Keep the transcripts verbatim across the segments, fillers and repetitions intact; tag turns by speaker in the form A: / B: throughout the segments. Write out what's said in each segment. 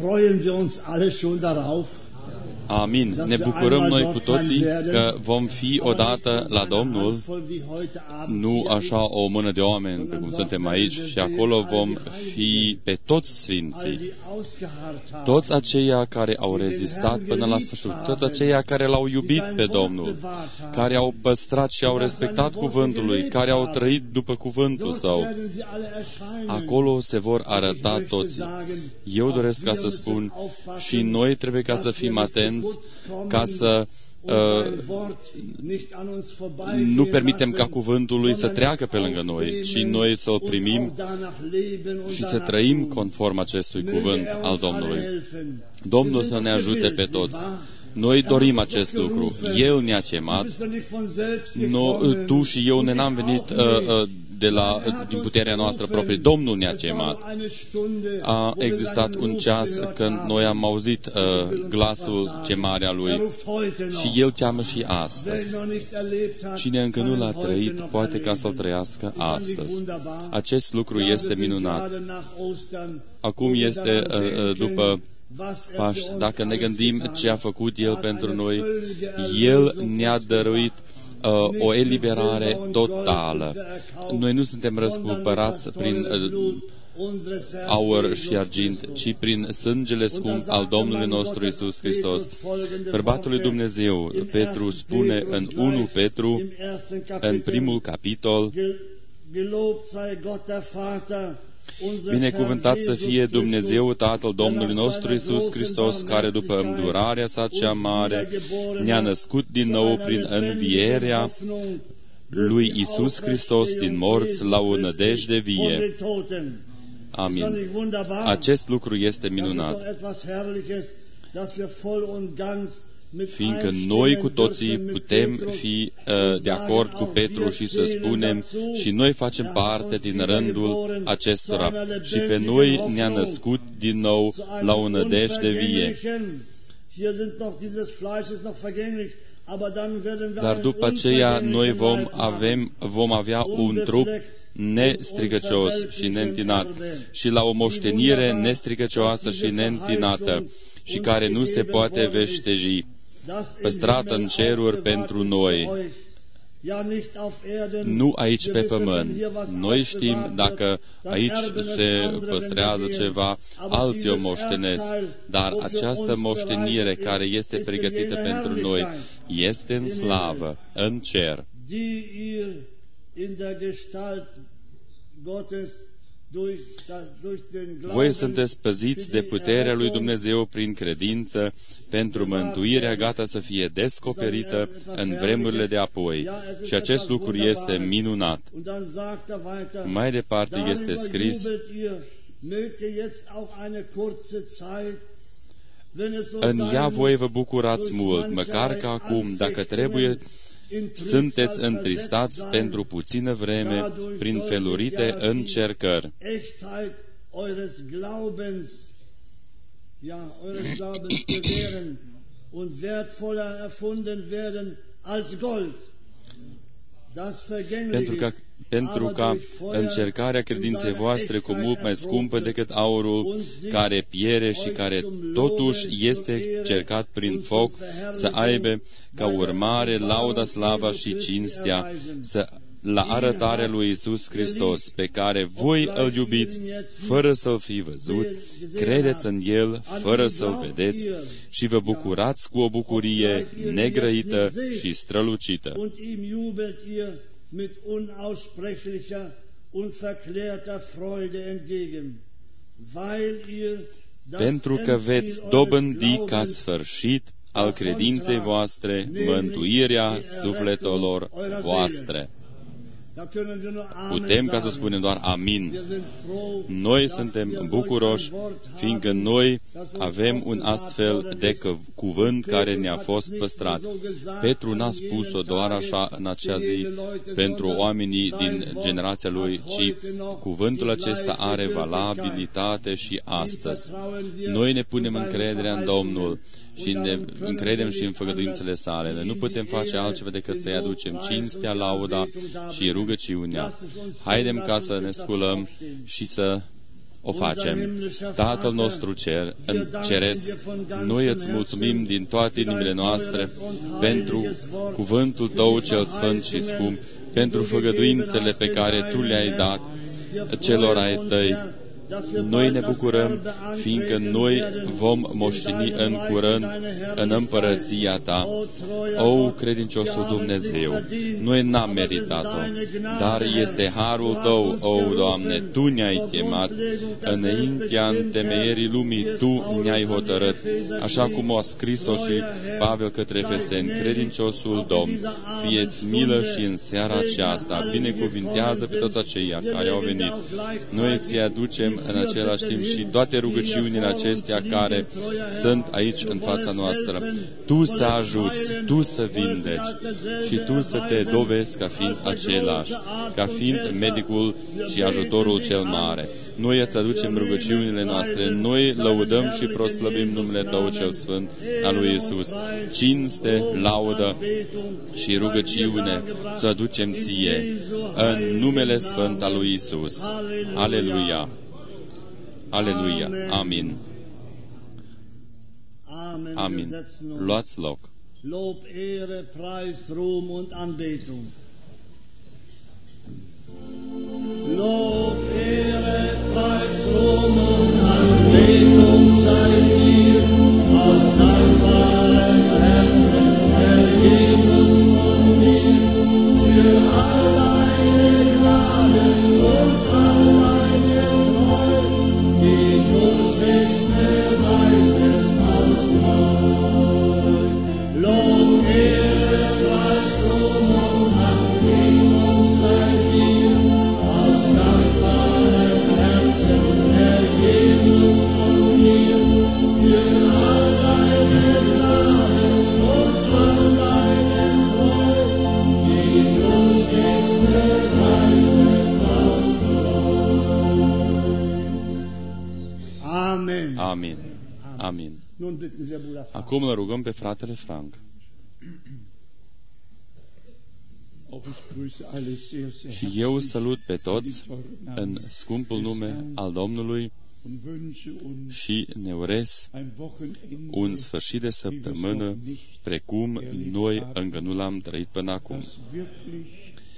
A: freuen wir uns alle schon darauf.
B: Amin. Ne bucurăm noi cu toții că vom fi odată la Domnul, nu așa o mână de oameni, pe cum suntem aici, și acolo vom fi pe toți sfinții, toți aceia care au rezistat până la sfârșit, toți aceia care l-au iubit pe Domnul, care au păstrat și au respectat cuvântul Lui, care au trăit după cuvântul Său. Acolo se vor arăta toți. Eu doresc ca să spun, și noi trebuie ca să fim atenți, ca să uh, nu permitem ca cuvântul Lui să treacă pe lângă noi, ci noi să-l primim și să trăim conform acestui cuvânt al Domnului. Domnul să ne ajute pe toți. Noi dorim acest lucru. El ne-a chemat. Nu, tu și eu ne n-am venit uh, uh, de la, din puterea noastră proprie. Domnul ne-a chemat. A existat un ceas când noi am auzit uh, glasul chemarea Lui și El cheamă și astăzi. Cine încă nu l-a trăit, poate ca să-l trăiască astăzi. Acest lucru este minunat. Acum este uh, după Paști. Dacă ne gândim ce a făcut El pentru noi, El ne-a dăruit uh, o eliberare totală. Noi nu suntem răscumpărați prin uh, aur și argint, ci prin sângele scump al Domnului nostru Iisus Hristos. Bărbatul lui Dumnezeu, Petru, spune în unu Petru, în primul capitol, binecuvântat să fie Dumnezeu Tatăl Domnului nostru Iisus Hristos, care după îndurarea sa cea mare ne-a născut din nou prin învierea lui Iisus Hristos din morți la o nădejde vie. Amin. Acest lucru este minunat, fiindcă noi cu toții putem fi uh, de acord cu Petru și să spunem și noi facem parte din rândul acestora și pe noi ne-a născut din nou la o nădejde vie. Dar după aceea noi vom, avem, vom avea un trup nestricăcios și neîntinat și la o moștenire nestricăcioasă și neîntinată și care nu se poate veșteji, păstrată în ceruri pentru noi, nu aici pe pământ. Noi știm dacă aici se păstrează ceva, alții o moștenesc, dar această moștenire care este pregătită pentru noi este în slavă, în cer. Voi sunteți păziți de puterea lui Dumnezeu prin credință pentru mântuirea gata să fie descoperită în vremurile de apoi. Și acest lucru este minunat. Mai departe este scris: în ea voi vă bucurați mult, măcar că acum, dacă trebuie, sunteți întristați pentru puțină vreme prin felurite încercări. Pentru că pentru ca încercarea credinței voastre cu mult mai scumpă decât aurul care piere și care totuși este cercat prin foc, să aibă ca urmare lauda, slava și cinstea, să la arătarea lui Iisus Hristos, pe care voi îl iubiți fără să-l fi văzut, credeți în El fără să-l vedeți și vă bucurați cu o bucurie negrăită și strălucită.
A: Mit unaussprechlicher, unverklärter Freude entgegen, weil ihr
B: pentru că veți dobândi ca sfârșit al credinței voastre mântuirea sufletelor voastre. Putem ca să spunem doar amin. Noi suntem bucuroși, fiindcă noi avem un astfel de cuvânt care ne-a fost păstrat. Petru n-a spus-o doar așa în acea zi pentru oamenii din generația lui, ci cuvântul acesta are valabilitate și astăzi. Noi ne punem încrederea în Domnul și ne încredem și în făgăduințele sale. Noi nu putem face altceva decât să-i aducem cinstea, lauda și rugăciunea. Haidem ca să ne sculăm și să o facem. Tatăl nostru cer, în ceresc, noi îți mulțumim din toate inimile noastre pentru cuvântul Tău cel sfânt și scump, pentru făgăduințele pe care Tu le-ai dat celor ai Tăi. Noi ne bucurăm, fiindcă noi vom moșteni în curând în împărăția Ta. O, credinciosul Dumnezeu, noi n-am meritat-o, dar este harul Tău, o, Doamne, Tu ne-ai chemat, înaintea întemeierii lumii Tu ne-ai hotărât, așa cum a scris-o și Pavel către Efeseni, credinciosul Domn, fie-ți milă și în seara aceasta, binecuvintează pe toți aceia care au venit. Noi ți aducem în același timp și toate rugăciunile acestea care sunt aici în fața noastră. Tu să ajuți, Tu să vindeci și Tu să te dovezi ca fiind același, ca fiind medicul și ajutorul cel mare. Noi îți aducem rugăciunile noastre, noi lăudăm și proslăvim numele Tău cel Sfânt al lui Iisus. Cinste, laudă și rugăciune să aducem Ție în numele Sfânt al lui Iisus. Aleluia! Aleluia! Amin! Amin! Luați loc!
A: Lob, Ehre, Preis, Ruhm und Anbetung. Lob, Ehre, Preis, Ruhm und Anbetung sei dir aus dankbarem Herzen, Herr Jesus von mir, für all deine Gnaden und all deine Treue, die du stets beweisest aus neu. Lob, Ehre, Preis, Ruhm und Anbetung sei dir aus dankbarem Herzen, Herr Jesus von mir, für all deine Gnaden und all deine Treue, die du stets beweisest aus neu. Amen.
B: Amin! Amin!
A: Nun bitten wir Bruder Frank.
B: Acum îl rugăm pe fratele Frank.
C: Auch ich grüße alle sehr, sehr
B: Și
C: herzlich
B: eu salut pe toți
C: in den teuren
B: în
C: Namen
B: scumpul nume al Domnului
C: und wünsche uns
B: și ne urez
C: ein Wochenende,
B: un sfârșit de săptămână precum noi încă nu l-am trăit până acum,
C: dass wirklich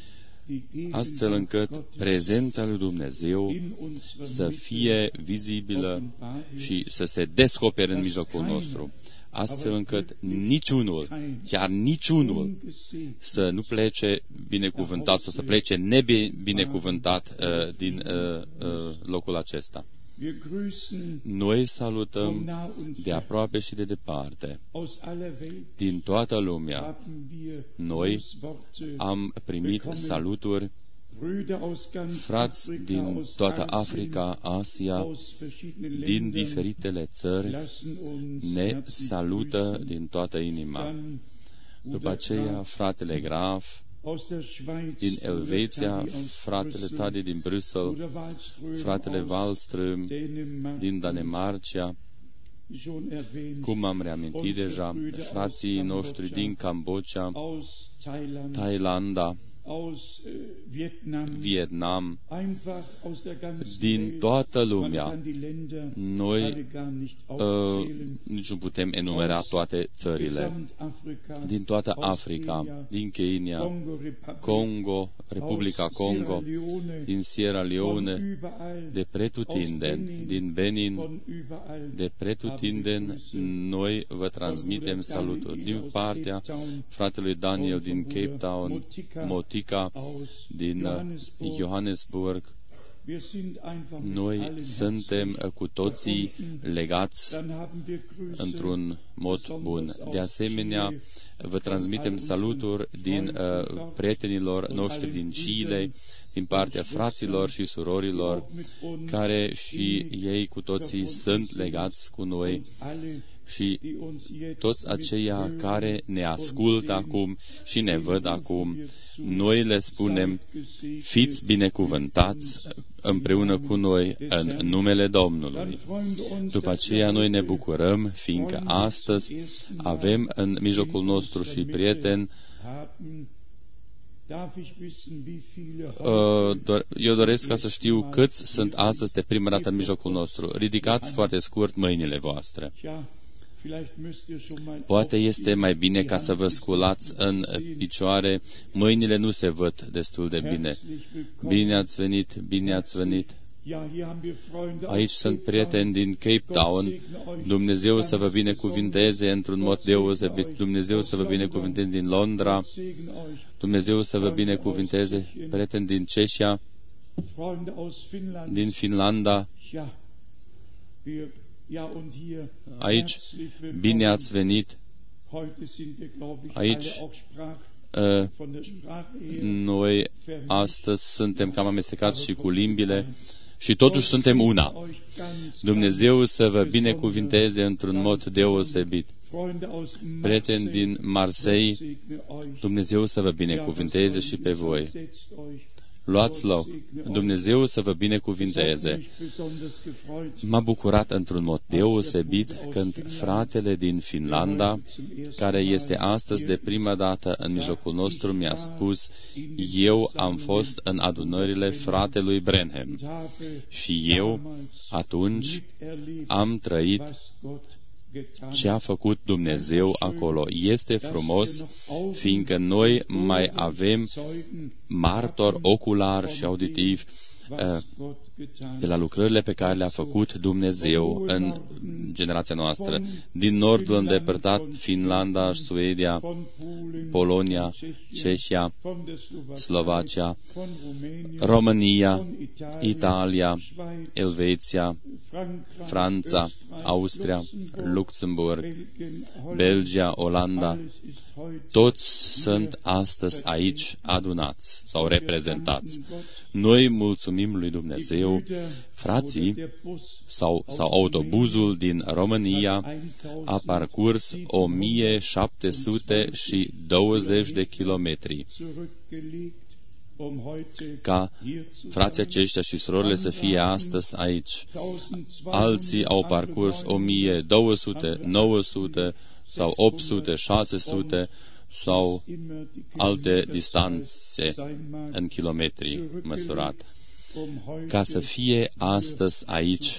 C: die
B: astfel încât prezența lui Dumnezeu
C: in unserer
B: să
C: Mitte
B: fie vizibilă și să se descopere în mijlocul nostru, astfel încât niciunul, chiar niciunul,
C: ungesehen
B: să nu plece binecuvântat sau să plece nebinecuvântat uh, din uh, uh, locul acesta.
C: Wir grüßen
B: Noi
C: von
B: salutăm
C: nah und
B: de
C: fern
B: aproape și de departe,
C: aus aller Welt
B: din toată lumea.
C: haben wir
B: Noi
C: Grußworte
B: am primit
C: bekommen.
B: saluturi,
C: Brüder aus ganz
B: frați
C: Afrika,
B: din
C: aus
B: toată
C: Asien,
B: Africa, Asia,
C: aus verschiedenen
B: din
C: Ländern,
B: diferitele țări,
C: lassen uns
B: ne
C: herzlich
B: salută
C: grüßen.
B: din toată inima.
C: Dann
B: După
C: Bruder
B: aceea,
C: Graf
B: fratele Graf
C: aus der Schweiz,
B: din
C: Bruder
B: Elveția,
C: Tadi aus
B: fratele
C: Brüssel,
B: Tadi din Bruxelles,
C: Bruder Wallström
B: fratele
C: aus
B: Wallström
C: Dänemark,
B: din Danemarca,
C: wie schon erwähnt,
B: cum am reamintit
C: unsere
B: deja,
C: Brüder
B: frații
C: aus
B: noștri
C: Kambodscha,
B: din Cambodgia,
C: aus Thailand,
B: Thailanda,
C: aus äh, Vietnam,
B: Vietnam,
C: einfach aus der ganzen
B: din
C: Welt.
B: toată
C: Man
B: lumea.
C: kann die Länder
B: Noi
C: alle gar nicht
B: uh,
C: aufzählen.
B: nici nu putem enumera toate țările.
C: Gesamtafrika,
B: Din toată
C: aus
B: Africa,
C: Kenia,
B: din Kenya,
C: Congo Republic,
B: Congo, Republica
C: aus
B: Congo,
C: Sierra Leone,
B: din Sierra
C: von
B: Leone,
C: überall,
B: de pretutindeni, din Benin,
C: von überall
B: de pretutindeni, noi vă transmitem saluturi. Din partea fratelui Daniel din Cape Town, Motica,
C: aus
B: din
C: Johannesburg.
B: Johannesburg,
C: Wir sind einfach mit
B: noi
C: allen
B: suntem
C: herzlich
B: cu toții
C: verbunden.
B: legați
C: Dann haben wir Grüße
B: într-un mod bun. De asemenea, vă transmitem saluturi din uh, prietenilor noștri din Chile, din partea fraților și surorilor, care și ei cu toții sunt legați cu noi, și toți aceia care ne ascultă acum și ne văd acum, noi le spunem, fiți binecuvântați împreună cu noi în numele Domnului. După aceea noi ne bucurăm, fiindcă astăzi avem în mijlocul nostru și prieteni Eu doresc ca să știu câți sunt astăzi de prima dată în mijlocul nostru. Ridicați foarte scurt mâinile voastre. Poate este mai bine ca să vă sculați în picioare. Mâinile nu se văd destul de bine. Bine ați venit, bine ați venit. Aici sunt prieteni din Cape Town. Dumnezeu să vă binecuvinteze într-un mod deosebit. Dumnezeu să vă binecuvinteze din Londra. Dumnezeu să vă binecuvinteze, prieteni din Ceșia, din Finlanda. Aici, bine ați venit. Aici, uh, noi astăzi suntem cam amestecați și cu limbile și totuși suntem una. Dumnezeu să vă binecuvinteze într-un mod deosebit. Prieteni din Marseille, Dumnezeu să vă binecuvinteze și pe voi. Luați loc. Dumnezeu să vă binecuvinteze. M-a bucurat într-un mod deosebit când fratele din Finlanda, care este astăzi de prima dată în mijlocul nostru, mi-a spus: eu am fost în adunările fratelui Branham și eu atunci am trăit ce a făcut Dumnezeu acolo. Este frumos, fiindcă noi mai avem martor ocular și auditiv de la lucrările pe care le-a făcut Dumnezeu în generația noastră. Din nordul îndepărtat, Finlanda, Suedia, Polonia, Ceșia, Slovacia, România, Italia, Elveția, Franța, Austria, Luxemburg, Belgia, Olanda, toți sunt astăzi aici adunați sau reprezentați. Noi mulțumim lui Dumnezeu. Frații sau, sau autobuzul din România a parcurs o mie șapte sute douăzeci de kilometri ca frații aceștia și surorile să fie astăzi aici. Alții au parcurs o mie două sute, nouă sute sau opt sute, șase sute sau alte distanțe în kilometri măsurat, ca să fie astăzi aici.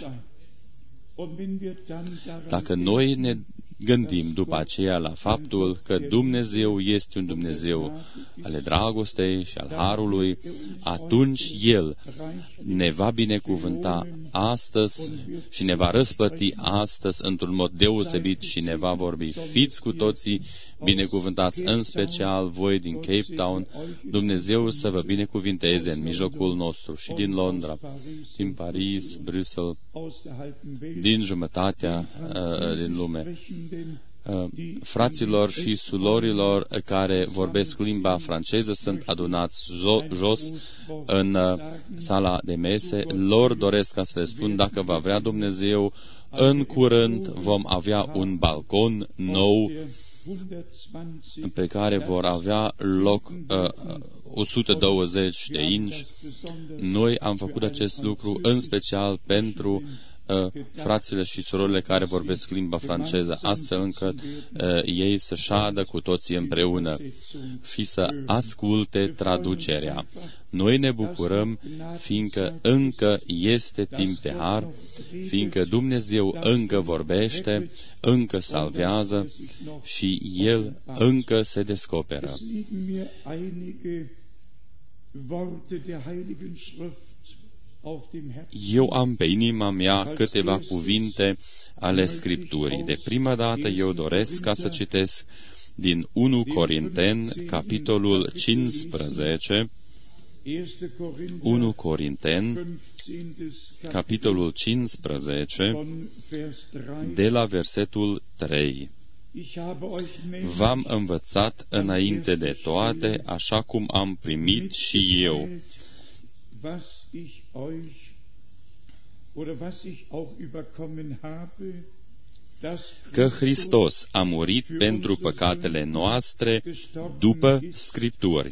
B: Dacă noi ne gândim după aceea la faptul că Dumnezeu este un Dumnezeu ale dragostei și al harului, atunci El ne va binecuvânta astăzi și ne va răsplăti astăzi într-un mod deosebit și ne va vorbi. Fiți cu toții binecuvântați, în special voi din Cape Town. Dumnezeu să vă binecuvinteze în mijlocul nostru și din Londra, din Paris, Bruxelles, din jumătatea uh, din lume. Uh, fraților și surorilor care vorbesc limba franceză sunt adunați jo- jos în uh, sala de mese. Lor doresc ca să le spun, dacă va vrea Dumnezeu, în curând vom avea un balcon nou pe care vor avea loc uh, o sută douăzeci de inci. Noi am făcut acest lucru în special pentru uh, frațile și surorile care vorbesc limba franceză, astfel încât uh, ei să șadă cu toții împreună și să asculte traducerea. Noi ne bucurăm, fiindcă încă este timp de har, fiindcă Dumnezeu încă vorbește, încă salvează și El încă se descoperă. Eu am pe inima mea câteva cuvinte ale Scripturii. De prima dată eu doresc ca să citesc din unu Corinteni, capitolul cincisprezece, unu Corinteni, capitolul cincisprezece, de la versetul trei. V-am învățat înainte de toate, așa cum am primit și eu, că Hristos a murit pentru păcatele noastre după Scripturi,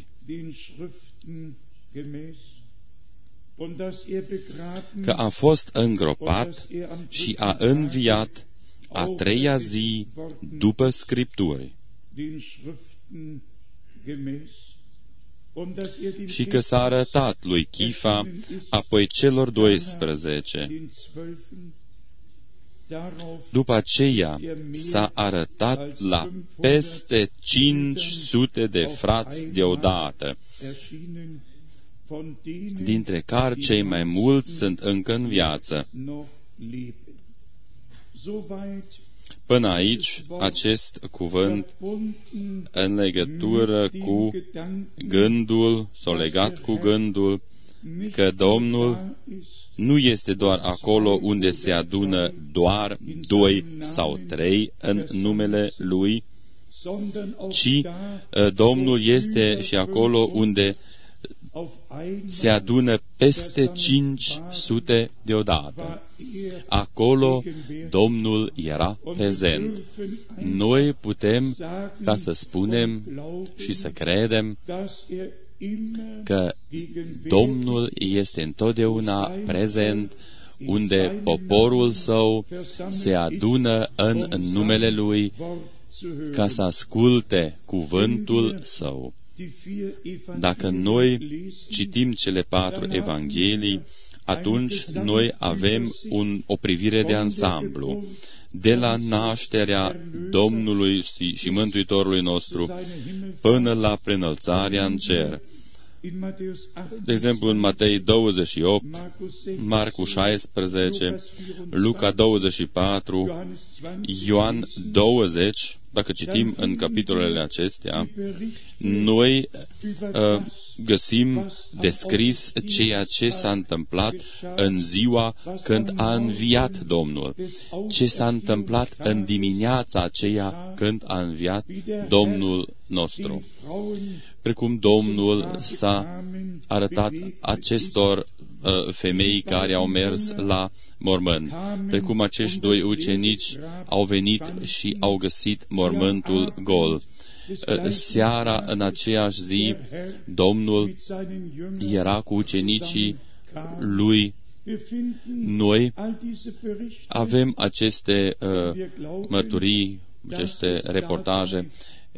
B: că a fost îngropat și a înviat a treia zi după Scripturi, și că s-a arătat lui Chifa, apoi celor doisprezece. După aceea s-a arătat la peste cinci sute de frați deodată, dintre care cei mai mulți sunt încă în viață. Până aici, acest cuvânt în legătură cu gândul, sau legat cu gândul, că Domnul nu este doar acolo unde se adună doar doi sau trei în numele Lui, ci Domnul este și acolo unde se adună peste cinci sute deodată. Acolo Domnul era prezent. Noi putem ca să spunem și să credem că Domnul este întotdeauna prezent unde poporul său se adună în numele Lui ca să asculte cuvântul său. Dacă noi citim cele patru evanghelii, atunci noi avem un, o privire de ansamblu, de la nașterea Domnului și Mântuitorului nostru până la preînălțarea în cer. De exemplu, în Matei douăzeci și opt, Marcu șaisprezece, Luca douăzeci și patru, Ioan douăzeci, dacă citim în capitolele acestea, noi uh, găsim descris ceea ce s-a întâmplat în ziua când a înviat Domnul, ce s-a întâmplat în dimineața aceea când a înviat Domnul nostru. Precum Domnul s-a arătat acestor uh, femei care au mers la mormânt, precum acești doi ucenici au venit și au găsit mormântul gol. Seara, în aceeași zi, Domnul era cu ucenicii Lui. Noi avem aceste uh, mărturii, aceste reportaje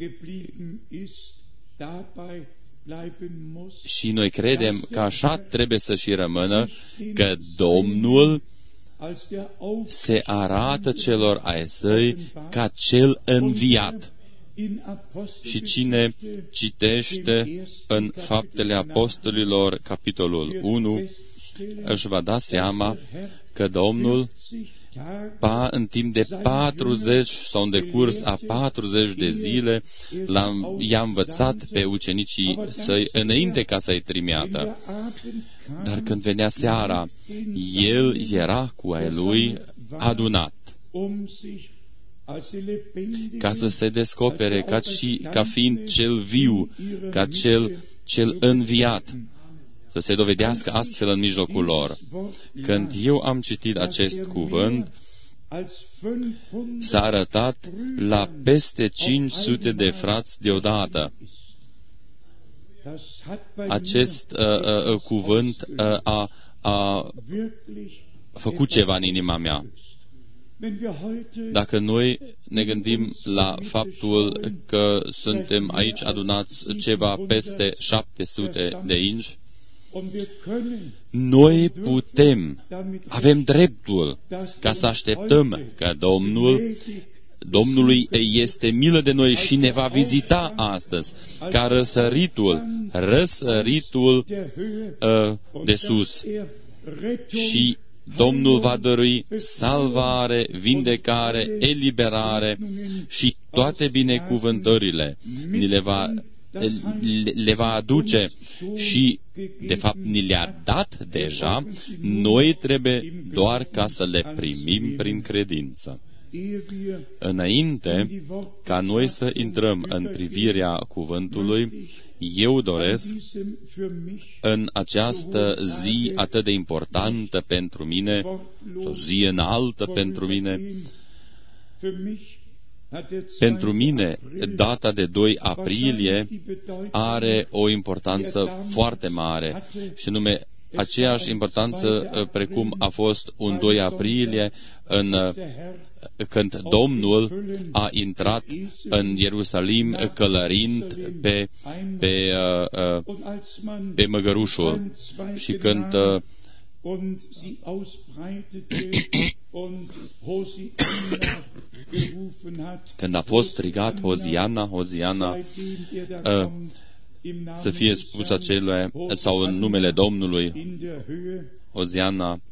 B: și noi credem că așa trebuie să și rămână, că Domnul se arată celor ai săi ca cel înviat. Și cine citește în Faptele Apostolilor, capitolul unu, își va da seama că Domnul pa, în timp de patruzeci sau în decurs a patruzeci de zile l-a, i-a învățat pe ucenicii săi înainte ca să-i trimeată. Dar când venea seara, el era cu ai lui adunat ca să se descopere ca, și, ca fiind cel viu, ca cel, cel înviat, să se dovedească astfel în mijlocul lor. Când eu am citit acest cuvânt, s-a arătat la peste cinci sute de frați deodată. Acest uh, uh, cuvânt uh, a, a făcut ceva în inima mea. Dacă noi ne gândim la faptul că suntem aici adunați ceva peste șapte sute de inși, noi putem, avem dreptul ca să așteptăm că Domnul, Domnului este milă de noi și ne va vizita astăzi ca răsăritul, răsăritul uh, de sus. Și Domnul va dărui salvare, vindecare, eliberare și toate binecuvântările ni le va, le, le va aduce și, de fapt, ni le-a dat deja, noi trebuie doar ca să le primim prin credință. Înainte ca noi să intrăm în privirea cuvântului, eu doresc în această zi atât de importantă pentru mine, o zi înaltă pentru mine, pentru mine, data de doi aprilie are o importanță foarte mare, și nume aceeași importanță precum a fost un doi aprilie în, când Domnul a intrat în Ierusalim călărind pe, pe, pe măgărușul și când când a fost strigat Hoziana, Hoziana, să fie spus acelui, sau în numele Domnului, Hoziana.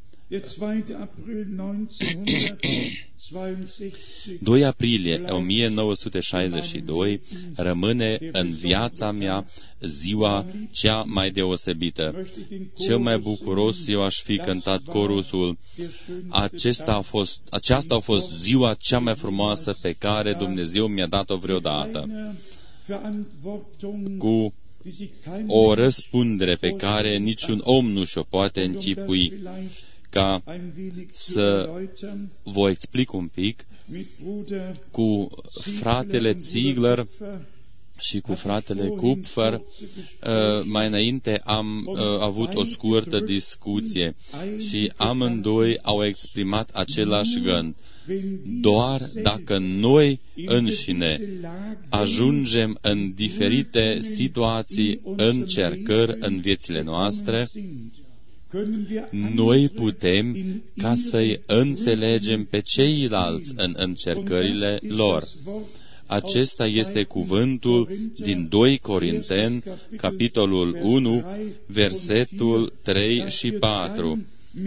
B: doi aprilie o mie nouă sute șaizeci și doi rămâne în viața mea ziua cea mai deosebită. Cel mai bucuros eu aș fi cântat corusul. Acesta a fost, aceasta a fost ziua cea mai frumoasă pe care Dumnezeu mi-a dat-o vreodată. Cu o răspundere pe care niciun om nu și-o poate închipui. Ca să vă explic un pic, cu fratele Ziegler și cu fratele Kupfer, mai înainte am avut o scurtă discuție și amândoi au exprimat același gând. Doar dacă noi înșine ajungem în diferite situații, încercări în viețile noastre, noi putem ca să-i înțelegem pe ceilalți în încercările lor. Acesta este cuvântul din doi Corinteni, capitolul unu, versetul trei și patru.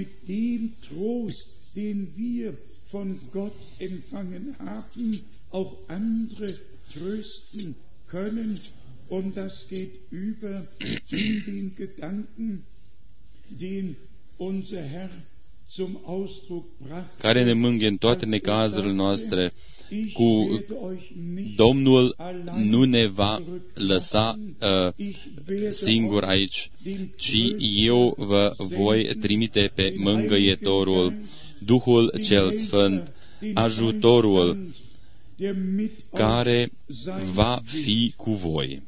C: Und das geht über in den Gedanken, den unser Herr zum Ausdruck brachte,
B: care ne mângâie în toate necazurile noastre. Cu Domnul nu ne va lăsa uh, singur aici, ci eu vă voi trimite pe mângâietorul, Duhul cel Sfânt, ajutorul care va fi cu voi.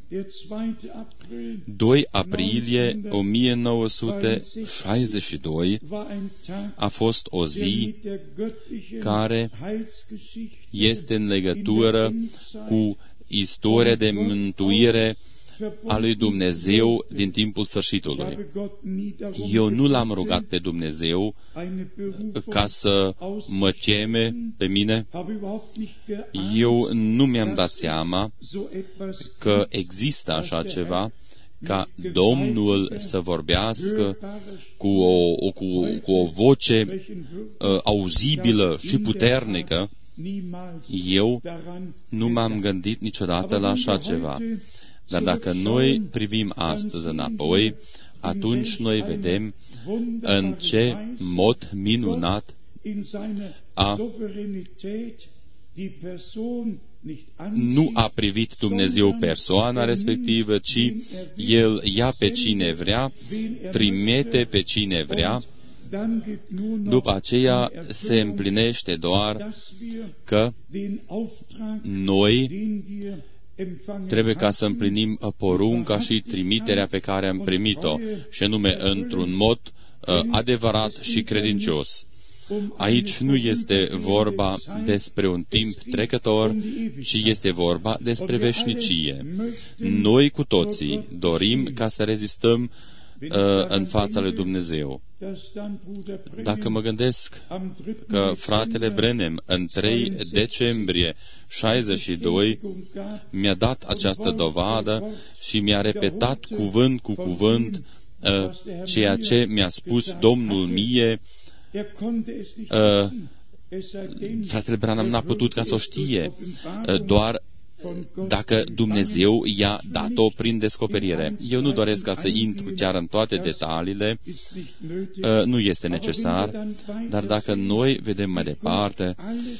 B: doi aprilie o mie nouă sute șaizeci și doi a fost o zi care este în legătură cu istoria de mântuire a lui Dumnezeu din timpul sfârșitului. Eu nu l-am rugat pe Dumnezeu ca să mă cheme pe mine. Eu nu mi-am dat seama că există așa ceva, ca Domnul să vorbească cu o, cu, cu o voce uh, auzibilă și puternică. Eu nu m-am gândit niciodată la așa ceva. Dar dacă noi privim astăzi înapoi, atunci noi vedem în ce mod minunat a, nu a privit Dumnezeu persoana respectivă, ci El ia pe cine vrea, trimite pe cine vrea. După aceea se împlinește doar că noi trebuie ca să împlinim porunca și trimiterea pe care am primit-o, și anume într-un mod uh, adevărat și credincios. Aici nu este vorba despre un timp trecător, ci este vorba despre veșnicie. Noi cu toții dorim ca să rezistăm uh, în fața lui Dumnezeu. Dacă mă gândesc că fratele Brenem în trei decembrie șaizeci și doi mi-a dat această dovadă și mi-a repetat cuvânt cu cuvânt uh, ceea ce mi-a spus Domnul mie, uh, fratele Branham n-a putut ca să o știe, uh, doar dacă Dumnezeu i-a dat-o prin descoperire. Eu nu doresc ca să intru chiar în toate detaliile, nu este necesar, dar dacă noi vedem mai departe,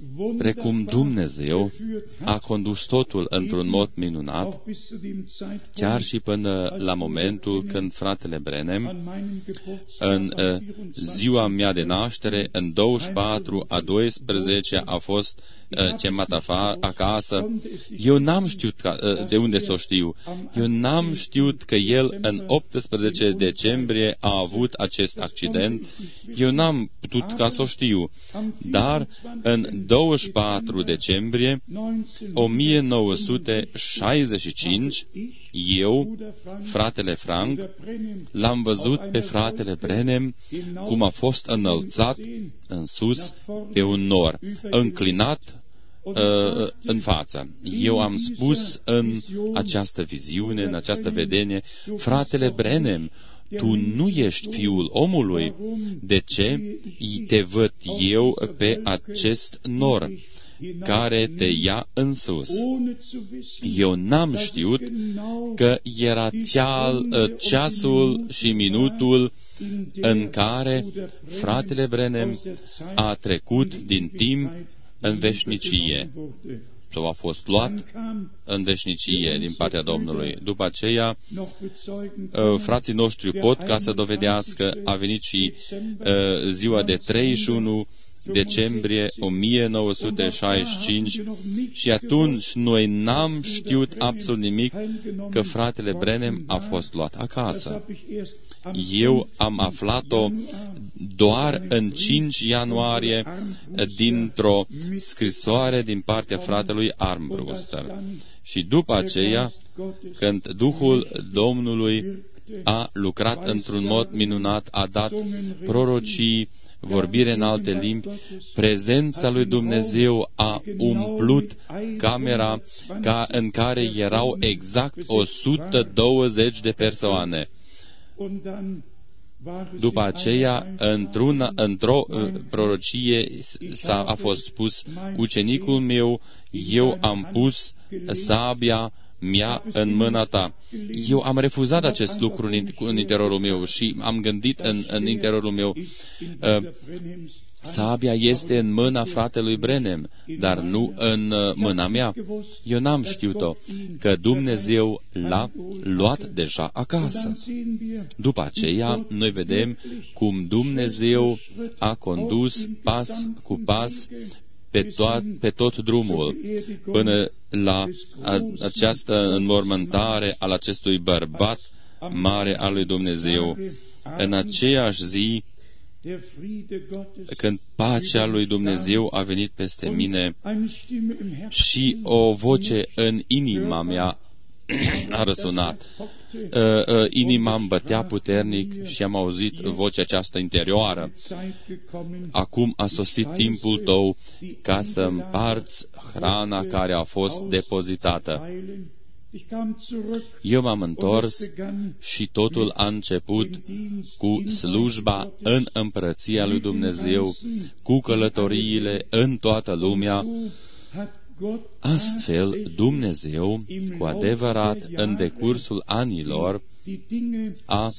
B: precum Dumnezeu a condus totul într-un mod minunat, chiar și până la momentul când fratele Branham, în uh, ziua mea de naștere, în douăzeci și patru a doisprezece, a fost uh, chemat afară, acasă. Eu n-am știut ca, uh, de unde să o știu. Eu n-am știut că el în optsprezece decembrie a avut acest accident. Eu n-am putut ca să o știu. Dar în douăzeci și patru decembrie o mie nouă sute șaizeci și cinci, eu, fratele Frank, l-am văzut pe fratele Branham cum a fost înălțat în sus pe un nor, înclinat uh, în față. Eu am spus în această viziune, în această vedenie, fratele Branham, tu nu ești fiul omului. De ce te văd eu pe acest nor care te ia în sus? Eu n-am știut că era ceal, ceasul și minutul în care fratele Branham a trecut din timp în veșnicie sau a fost luat în veșnicie din partea Domnului. După aceea, frații noștri pot ca să dovedească, a venit și ziua de treizeci și unu decembrie o mie nouă sute șaizeci și cinci și atunci noi n-am știut absolut nimic că fratele Branham a fost luat acasă. Eu am aflat-o doar în cinci ianuarie dintr-o scrisoare din partea fratelui Armbruster. Și după aceea, când Duhul Domnului a lucrat într-un mod minunat, a dat prorocii, vorbire în alte limbi, prezența lui Dumnezeu a umplut camera ca în care erau exact o sută douăzeci de persoane. După aceea, într-una, într-o uh, prorocie s-a, a fost spus, ucenicul meu, eu am pus sabia mea în mâna ta. Eu am refuzat acest lucru în, în interiorul meu și am gândit în, în interiorul meu, uh, sabia este în mâna fratelui Branham, dar nu în uh, mâna mea. Eu n-am știut-o, că Dumnezeu l-a luat deja acasă. După aceea, noi vedem cum Dumnezeu a condus pas cu pas pe, to- pe tot drumul până la a, această înmormântare al acestui bărbat mare al lui Dumnezeu. În aceeași zi, când pacea lui Dumnezeu a venit peste mine și o voce în inima mea a răsunat. Uh, uh, inima îmi bătea puternic și am auzit vocea aceasta interioară. Acum a sosit timpul tău ca să împarți hrana care a fost depozitată. Eu m-am întors și totul a început cu slujba în împărăția lui Dumnezeu, cu călătoriile în toată lumea. Astfel, Dumnezeu, cu adevărat, în decursul anilor, a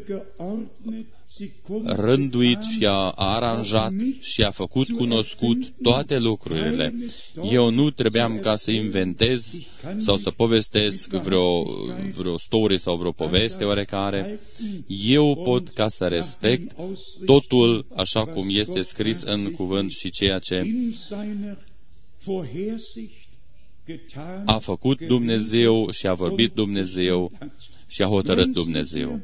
B: rânduit și a aranjat și a făcut cunoscut toate lucrurile. Eu nu trebuiam ca să inventez sau să povestesc vreo, vreo story sau vreo poveste oarecare. Eu pot ca să respect totul așa cum este scris în cuvânt și ceea ce a făcut Dumnezeu și a vorbit Dumnezeu și a hotărât Dumnezeu.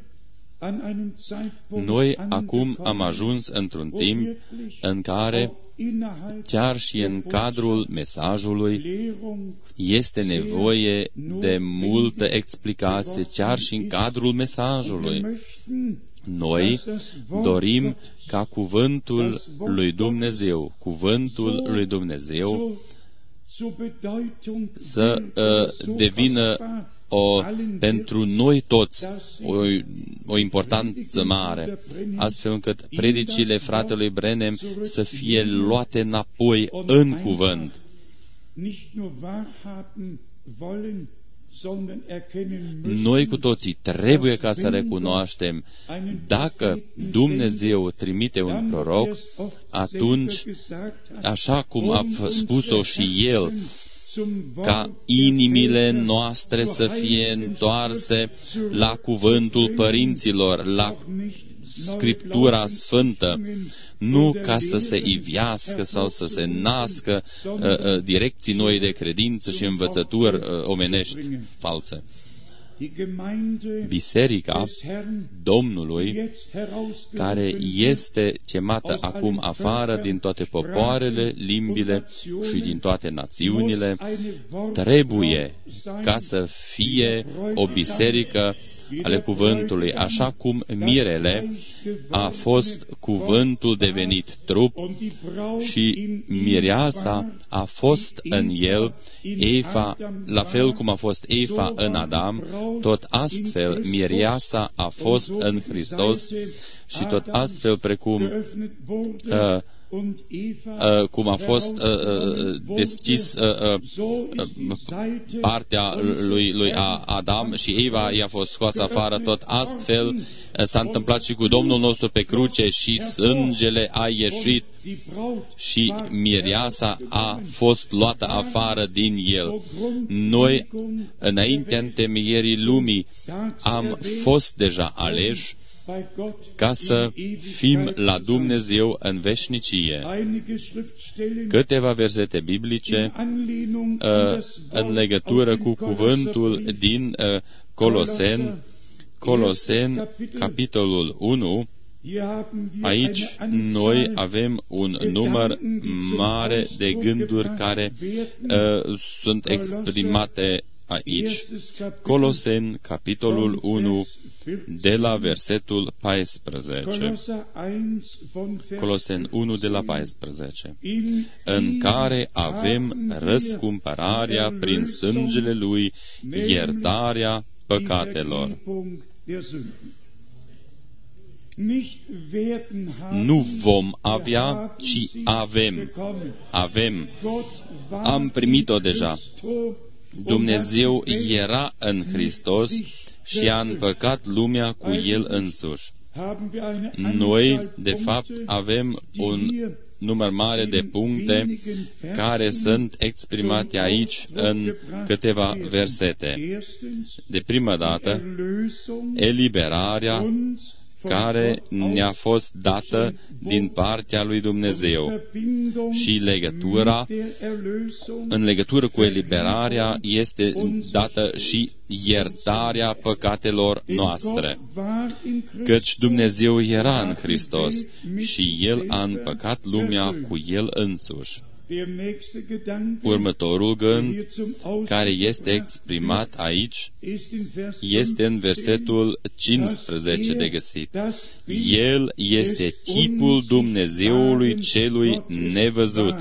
B: Noi acum am ajuns într-un timp în care, chiar și în cadrul mesajului, este nevoie de multă explicație, chiar și în cadrul mesajului. Noi dorim ca cuvântul lui Dumnezeu, cuvântul lui Dumnezeu să uh, devină o, pentru noi toți o, o importanță mare, astfel încât predicile fratelui Branham să fie luate înapoi în cuvânt. Noi cu toții trebuie ca să recunoaștem, dacă Dumnezeu trimite un proroc, atunci, așa cum a spus-o și El, ca inimile noastre să fie întoarse la cuvântul părinților, la Scriptura Sfântă, nu ca să se ivească sau să se nască uh, uh, direcții noi de credință și învățături uh, omenești false. Biserica Domnului, care este chemată acum afară din toate popoarele, limbile și din toate națiunile, trebuie ca să fie o biserică ale cuvântului, așa cum mirele a fost cuvântul devenit trup și mireasa a fost în el, Eva, la fel cum a fost Eva în Adam, tot astfel mireasa a fost în Hristos și tot astfel precum uh, Uh, cum a fost uh, uh, deschis uh, uh, partea lui, lui Adam și Eva i-a fost scoasă afară, tot astfel uh, s-a întâmplat și cu Domnul nostru pe cruce și sângele a ieșit și mireasa a fost luată afară din el. Noi, înaintea întemeierii lumii, am fost deja aleși ca să fim la Dumnezeu în veșnicie. Câteva versete biblice uh, în legătură cu cuvântul din uh, Coloseni, Coloseni, capitolul unu. Aici noi avem un număr mare de gânduri care uh, sunt exprimate aici. Coloseni, capitolul unu, de la versetul paisprezece. Coloseni unu de la paisprezece. În care avem răscumpărarea prin sângele Lui, iertarea păcatelor. Nu vom avea, ci avem. Avem. Am primit-o deja. Dumnezeu era în Hristos și a împăcat lumea cu El însuși. Noi, de fapt, avem un număr mare de puncte care sunt exprimate aici în câteva versete. De prima dată, eliberarea care ne-a fost dată din partea lui Dumnezeu și legătura, în legătură cu eliberarea, este dată și iertarea păcatelor noastre. Căci Dumnezeu era în Hristos și El a împăcat lumea cu El însuși. Următorul gând care este exprimat aici este în versetul cincisprezece de găsit. El este chipul Dumnezeului celui nevăzut.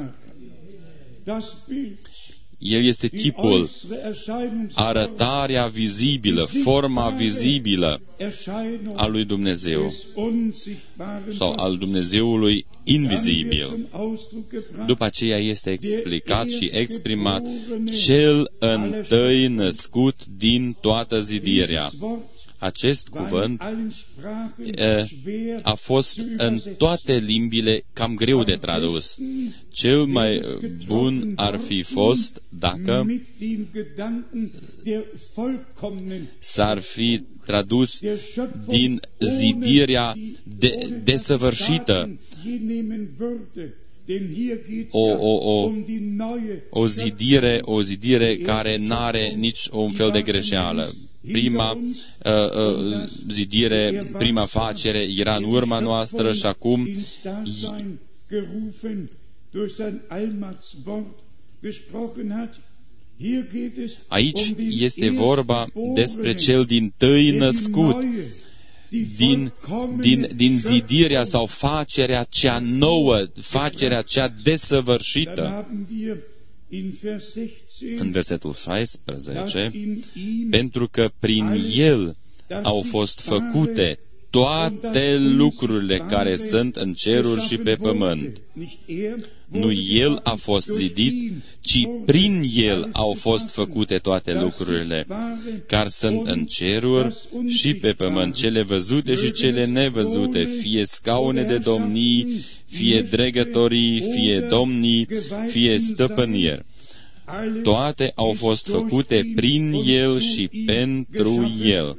B: El este chipul, arătarea vizibilă, forma vizibilă a lui Dumnezeu sau al Dumnezeului invizibil. După aceea este explicat și exprimat cel întâi născut din toată zidirea. Acest cuvânt a fost în toate limbile cam greu de tradus. Cel mai bun ar fi fost dacă s-ar fi tradus din zidirea de, desăvârșită. O, o, o, o zidire, o zidire care n-are nici un fel de greșeală. Prima uh, uh, zidire, prima facere era în urma noastră și acum aici este vorba despre cel dintâi născut, din, din, din zidirea sau facerea cea nouă, facerea cea desăvârșită. În versetul șaisprezece, pentru că prin El au fost făcute toate lucrurile care sunt în ceruri și pe pământ. Nu El a fost zidit, ci prin El au fost făcute toate lucrurile, care sunt în ceruri și pe pământ, cele văzute și cele nevăzute, fie scaune de domnii, fie dregătorii, fie domnii, fie stăpânieri. Toate au fost făcute prin El și pentru El.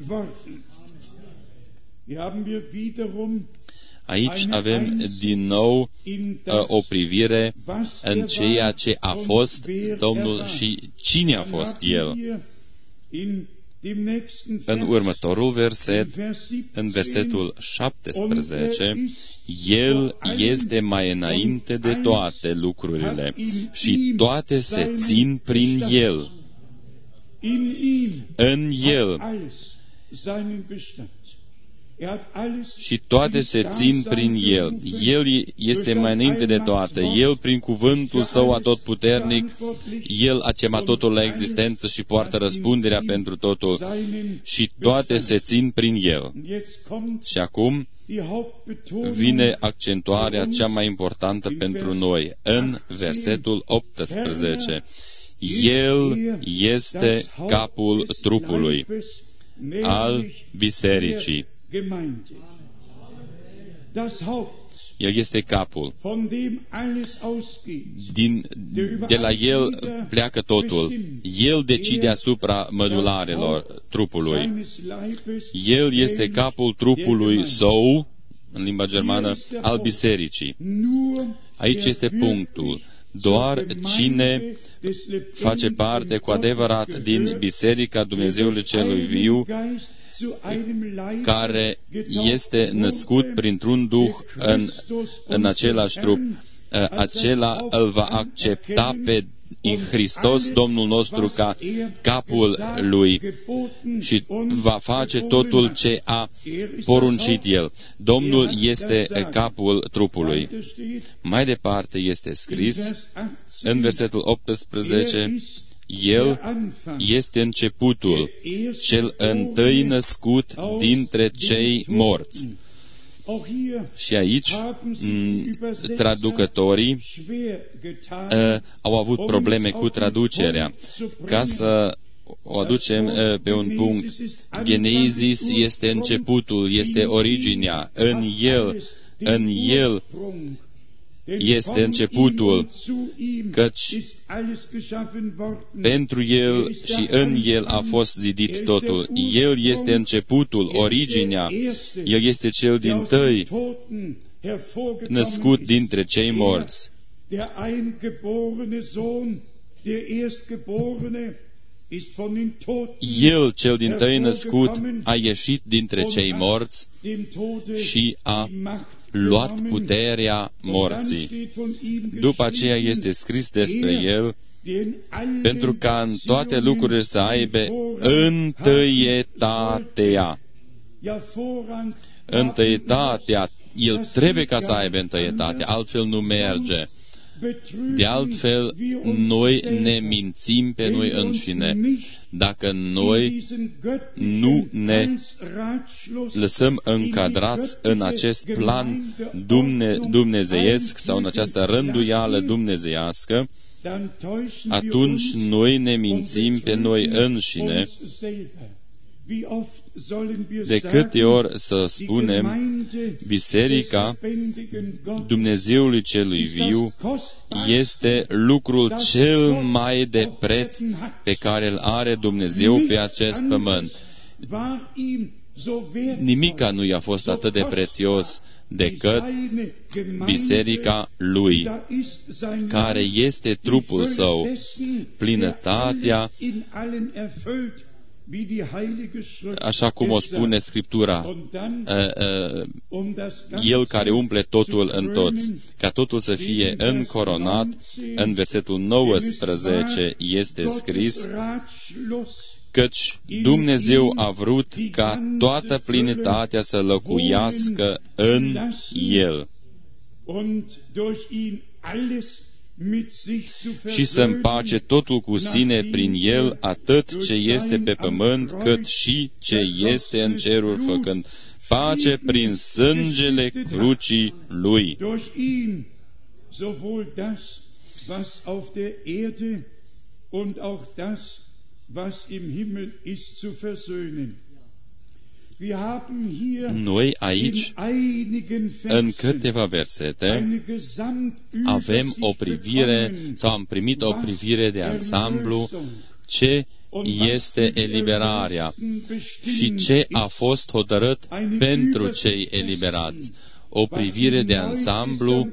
B: Aici avem din nou uh, o privire în ceea ce a fost Domnul și cine a fost El. În următorul verset, în versetul șaptesprezece, El este mai înainte de toate lucrurile și toate se țin prin El. În El. Și toate se țin prin El. El este mai înainte de toate. El, prin cuvântul Său atotputernic, El a chemat totul la existență și poartă răspunderea pentru totul. Și toate se țin prin El. Și acum vine accentuarea cea mai importantă pentru noi, în versetul optsprezece. El este capul trupului, al bisericii. El este capul. Din, de la El pleacă totul. El decide asupra mădularelor trupului. El este capul trupului Său, în limba germană, al bisericii. Aici este punctul. Doar cine face parte cu adevărat din Biserica Dumnezeului Celui Viu, care este născut printr-un Duh în, în același trup, acela îl va accepta pe în Hristos, Domnul nostru, ca capul Lui și va face totul ce a poruncit El. Domnul este capul trupului. Mai departe este scris, în versetul optsprezece, El este începutul, cel întâi născut dintre cei morți. Și aici traducătorii uh, au avut probleme cu traducerea. Ca să o aducem uh, pe un punct, Genesis este începutul, este originea, în El, în El este începutul, căci pentru El și în El a fost zidit totul. El este începutul, originea, El este cel dintâi născut dintre cei morți. El, cel dintâi născut, a ieșit dintre cei morți și a luat puterea morții. După aceea este scris despre El, pentru ca în toate lucrurile să aibă întâietatea. Întâietatea. El trebuie ca să aibă întâietate, altfel nu merge. De altfel, noi ne mințim pe noi înșine. Dacă noi nu ne lăsăm încadrați în acest plan dumne, dumnezeiesc sau în această rânduială dumnezeiască, atunci noi ne mințim pe noi înșine. De câte ori să spunem, Biserica Dumnezeului Celui Viu este lucrul cel mai de preț pe care îl are Dumnezeu pe acest pământ. Nimica nu i-a fost atât de prețios decât Biserica Lui, care este trupul Său, plinătatea, așa cum o spune Scriptura, El care umple totul în toți, ca totul să fie încoronat. În versetul nouăsprezece este scris, căci Dumnezeu a vrut ca toată plinătatea să locuiască în El și să împace totul cu sine prin El, atât ce este pe pământ, cât și ce este în ceruri, făcând pace prin sângele crucii Lui.
C: Durch ihn sowohl das, was auf der Erde und auch das, was im Himmel ist, zu versöhnen. Wir haben hier
B: Noi aici,
C: in einigen
B: în
C: Versen
B: câteva versete,
C: eine
B: avem o
C: Gesamtübersicht
B: privire
C: bekommen,
B: sau am primit o privire de ansamblu ce este eliberarea și ce a fost hotărât pentru cei eliberați. O privire de ansamblu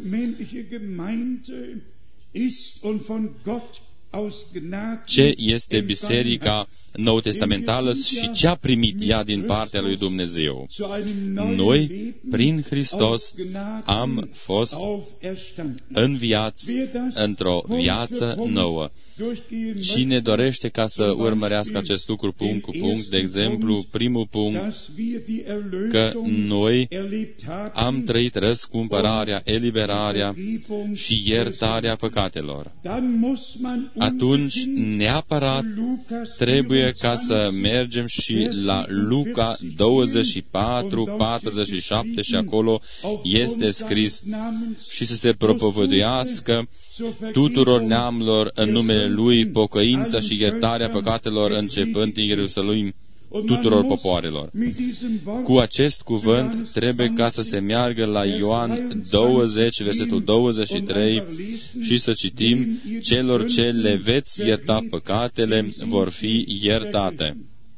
B: ce este biserica nou-testamentală și ce a primit ea din partea lui Dumnezeu. Noi, prin Hristos, am fost înviați într-o viață nouă. Cine dorește ca să urmărească acest lucru punct cu punct, de exemplu, primul punct, că noi am trăit răscumpărarea, eliberarea și iertarea păcatelor, atunci neapărat trebuie ca să mergem și la Luca douăzeci și patru, patruzeci și șapte și acolo este scris și să se propovăduiască tuturor neamurilor în numele Lui pocăința și iertarea păcatelor începând din Ierusalim tuturor popoarelor. Cu acest cuvânt trebuie ca să se meargă la Ioan douăzeci, versetul douăzeci și trei și să citim: celor ce le veți ierta păcatele vor fi iertate.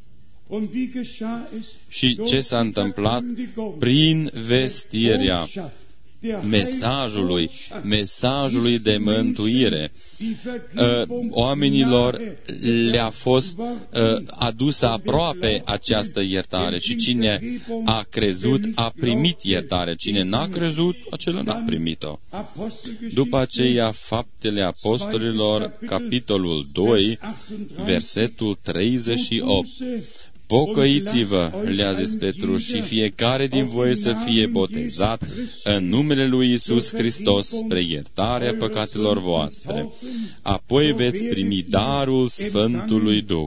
B: Și ce s-a întâmplat? Prin vestirea mesajului, mesajului de mântuire. Oamenilor le-a fost adusă aproape această iertare și cine a crezut a primit iertare. Cine n-a crezut, acela n-a primit-o. După aceea, Faptele Apostolilor, capitolul doi, versetul treizeci și opt. Pocăiți-vă, le-a zis Petru, și fiecare din voi să fie botezat în numele lui Iisus Hristos spre iertarea păcatelor voastre. Apoi veți primi darul Sfântului Duh.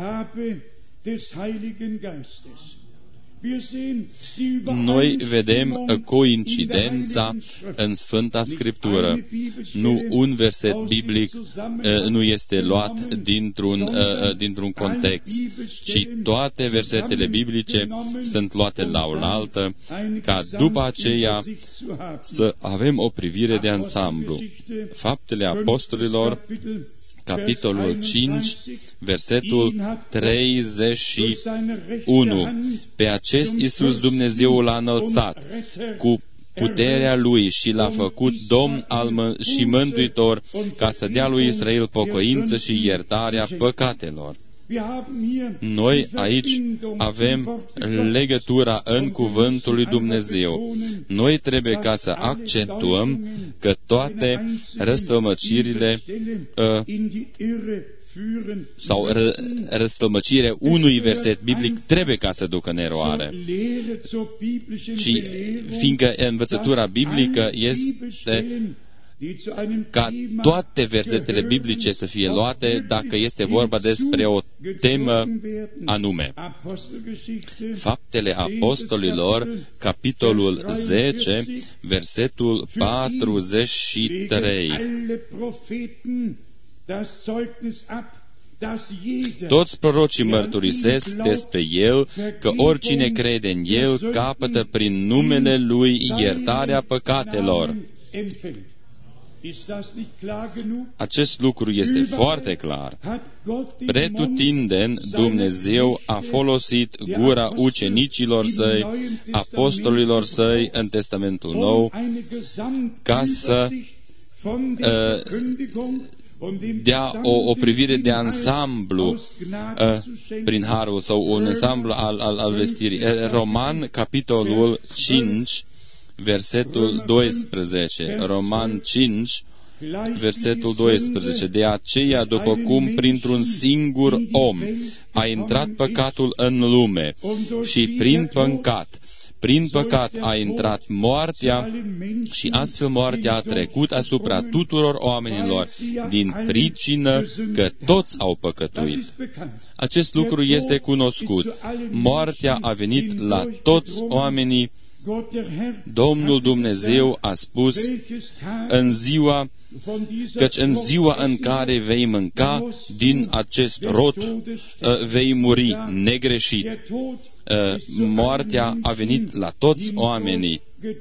B: Noi vedem coincidența în Sfânta Scriptură. Nu un verset biblic nu este luat dintr-un, dintr-un context, ci toate versetele biblice sunt luate la oaltă, ca după aceea să avem o privire de ansamblu. Faptele Apostolilor, capitolul cinci, versetul treizeci și unu. Pe acest Iisus Dumnezeu l-a înălțat cu puterea Lui și l-a făcut Domn al mă- și Mântuitor, ca să dea lui Israel pocăință și iertarea păcatelor. Noi aici avem legătura în cuvântul lui Dumnezeu. Noi trebuie ca să accentuăm că toate răstălmăcirile uh, sau ră, răstălmăcirea unui verset biblic trebuie ca să ducă în eroare. Și fiindcă învățătura biblică este ca toate versetele biblice să fie luate dacă este vorba despre o temă anume. Faptele Apostolilor, capitolul zece, versetul patruzeci și trei. Toți prorocii mărturisesc despre El că oricine crede în El capătă prin numele Lui iertarea păcatelor. Acest lucru este foarte clar. Pretutindeni Dumnezeu a folosit gura ucenicilor săi, apostolilor săi în Testamentul Nou, ca să uh, dea o, o privire de ansamblu uh, prin harul sau un ansamblu al, al, al vestirii. Roman, capitolul cinci, versetul doisprezece. Roman cinci, versetul doisprezece. De aceea, după cum printr-un singur om a intrat păcatul în lume și prin păcat prin păcat a intrat moartea și astfel moartea a trecut asupra tuturor oamenilor din pricină că toți au păcătuit. Acest lucru este cunoscut. Moartea a venit la toți oamenii. Domnul Dumnezeu a spus în ziua, căci în ziua în care vei mânca din acest rod, vei muri negreșit. Moartea a venit la toți oamenii.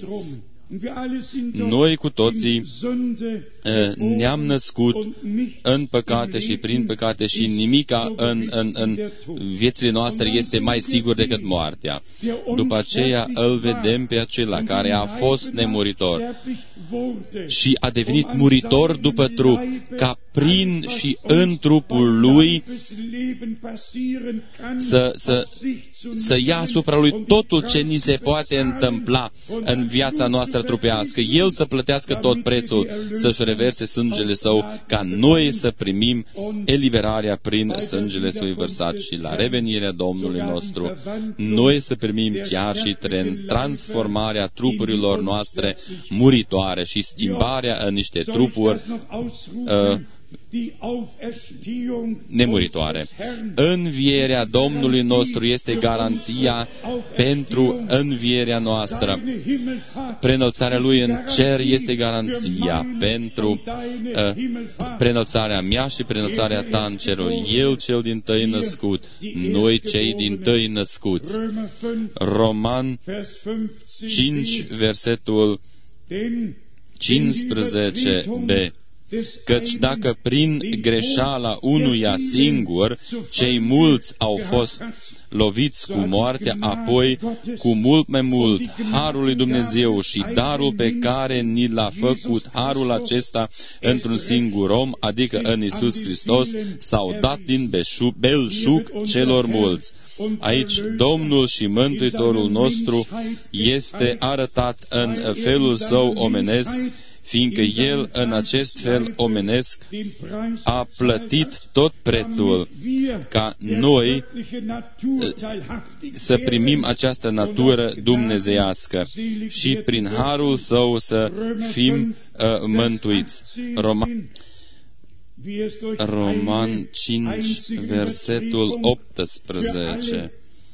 B: Noi cu toții ne-am născut în păcate și prin păcate și nimica în, în, în viețile noastre este mai sigur decât moartea. După aceea îl vedem pe acela care a fost nemuritor și a devenit muritor după trup, ca prin și în trupul lui să, să, să ia asupra lui totul ce ni se poate întâmpla în viața noastră trupească. El să plătească tot prețul, să-și reverse sângele său, ca noi să primim eliberarea prin sângele său vărsat și la revenirea Domnului nostru, noi să primim chiar și transformarea trupurilor noastre muritoare și schimbarea în niște trupuri uh, nemuritoare. Învierea Domnului nostru este garanția pentru învierea noastră. Preînălțarea Lui în cer este garanția pentru uh, preînălțarea mea și preînălțarea ta în cerul. El cel din tăi născut, noi cei din tăi născuți. Roman cinci, versetul cincisprezece b. Căci dacă prin greșeala unuia singur cei mulți au fost loviți cu moartea, apoi cu mult mai mult harul lui Dumnezeu și darul pe care ni l-a făcut harul acesta într-un singur om, adică în Iisus Hristos, s-au dat din belșug celor mulți. Aici Domnul și Mântuitorul nostru este arătat în felul său omenesc, fiindcă El în acest fel omenesc a plătit tot prețul ca noi să primim această natură dumnezeiască și prin harul Său să fim uh, mântuiți. Roman, Roman cinci, versetul optsprezece.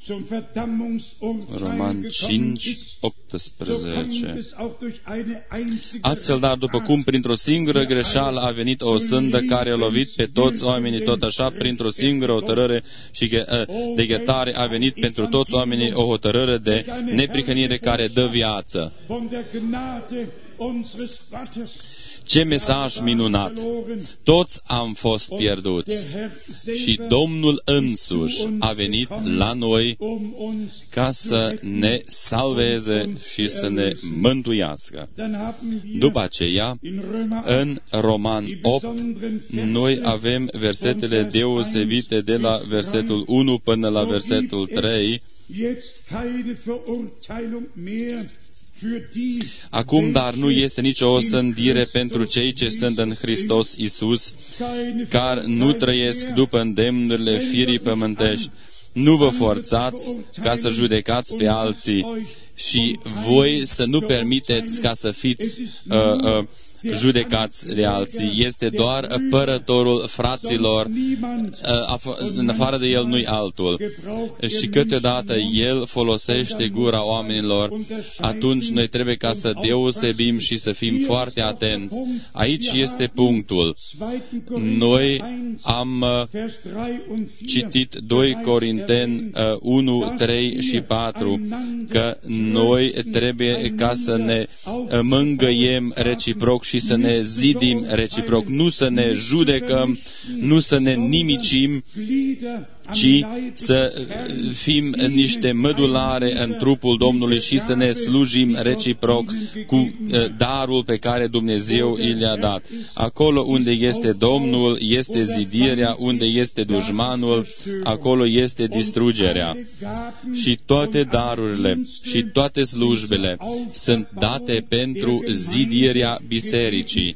B: Roman cinci, optsprezece. Astfel, dar, după cum printr-o singură greșeală a venit o sândă care a lovit pe toți oamenii, tot așa, printr-o singură hotărâre și de ghetare a venit pentru toți oamenii o hotărâre de neprihănire care dă viață. Ce mesaj minunat! Toți am fost pierduți și Domnul însuși a venit la noi ca să ne salveze și să ne mântuiască. După aceea, în Roman opt, noi avem versetele deosebite de la versetul unu până la versetul trei. Acum, dar nu este nicio osândire pentru cei ce sunt în Hristos Iisus, care nu trăiesc după îndemnurile firii pământești. Nu vă forțați ca să judecați pe alții și voi să nu permiteți ca să fiți uh, uh, judecați de alții. Este doar părătorul fraților, în afară de el nu-i altul. Și câteodată el folosește gura oamenilor, atunci noi trebuie ca să deosebim și să fim foarte atenți. Aici este punctul. Noi am citit doi Corinteni unu, trei și patru, că noi trebuie ca să ne mângâiem reciproc și să ne zidim reciproc, nu să ne judecăm, nu să ne nimicim, ci să fim niște mădulare în trupul Domnului și să ne slujim reciproc cu darul pe care Dumnezeu i le-a dat. Acolo unde este Domnul, este zidirea, unde este dușmanul, acolo este distrugerea. Și toate darurile și toate slujbele sunt date pentru zidirea bisericii.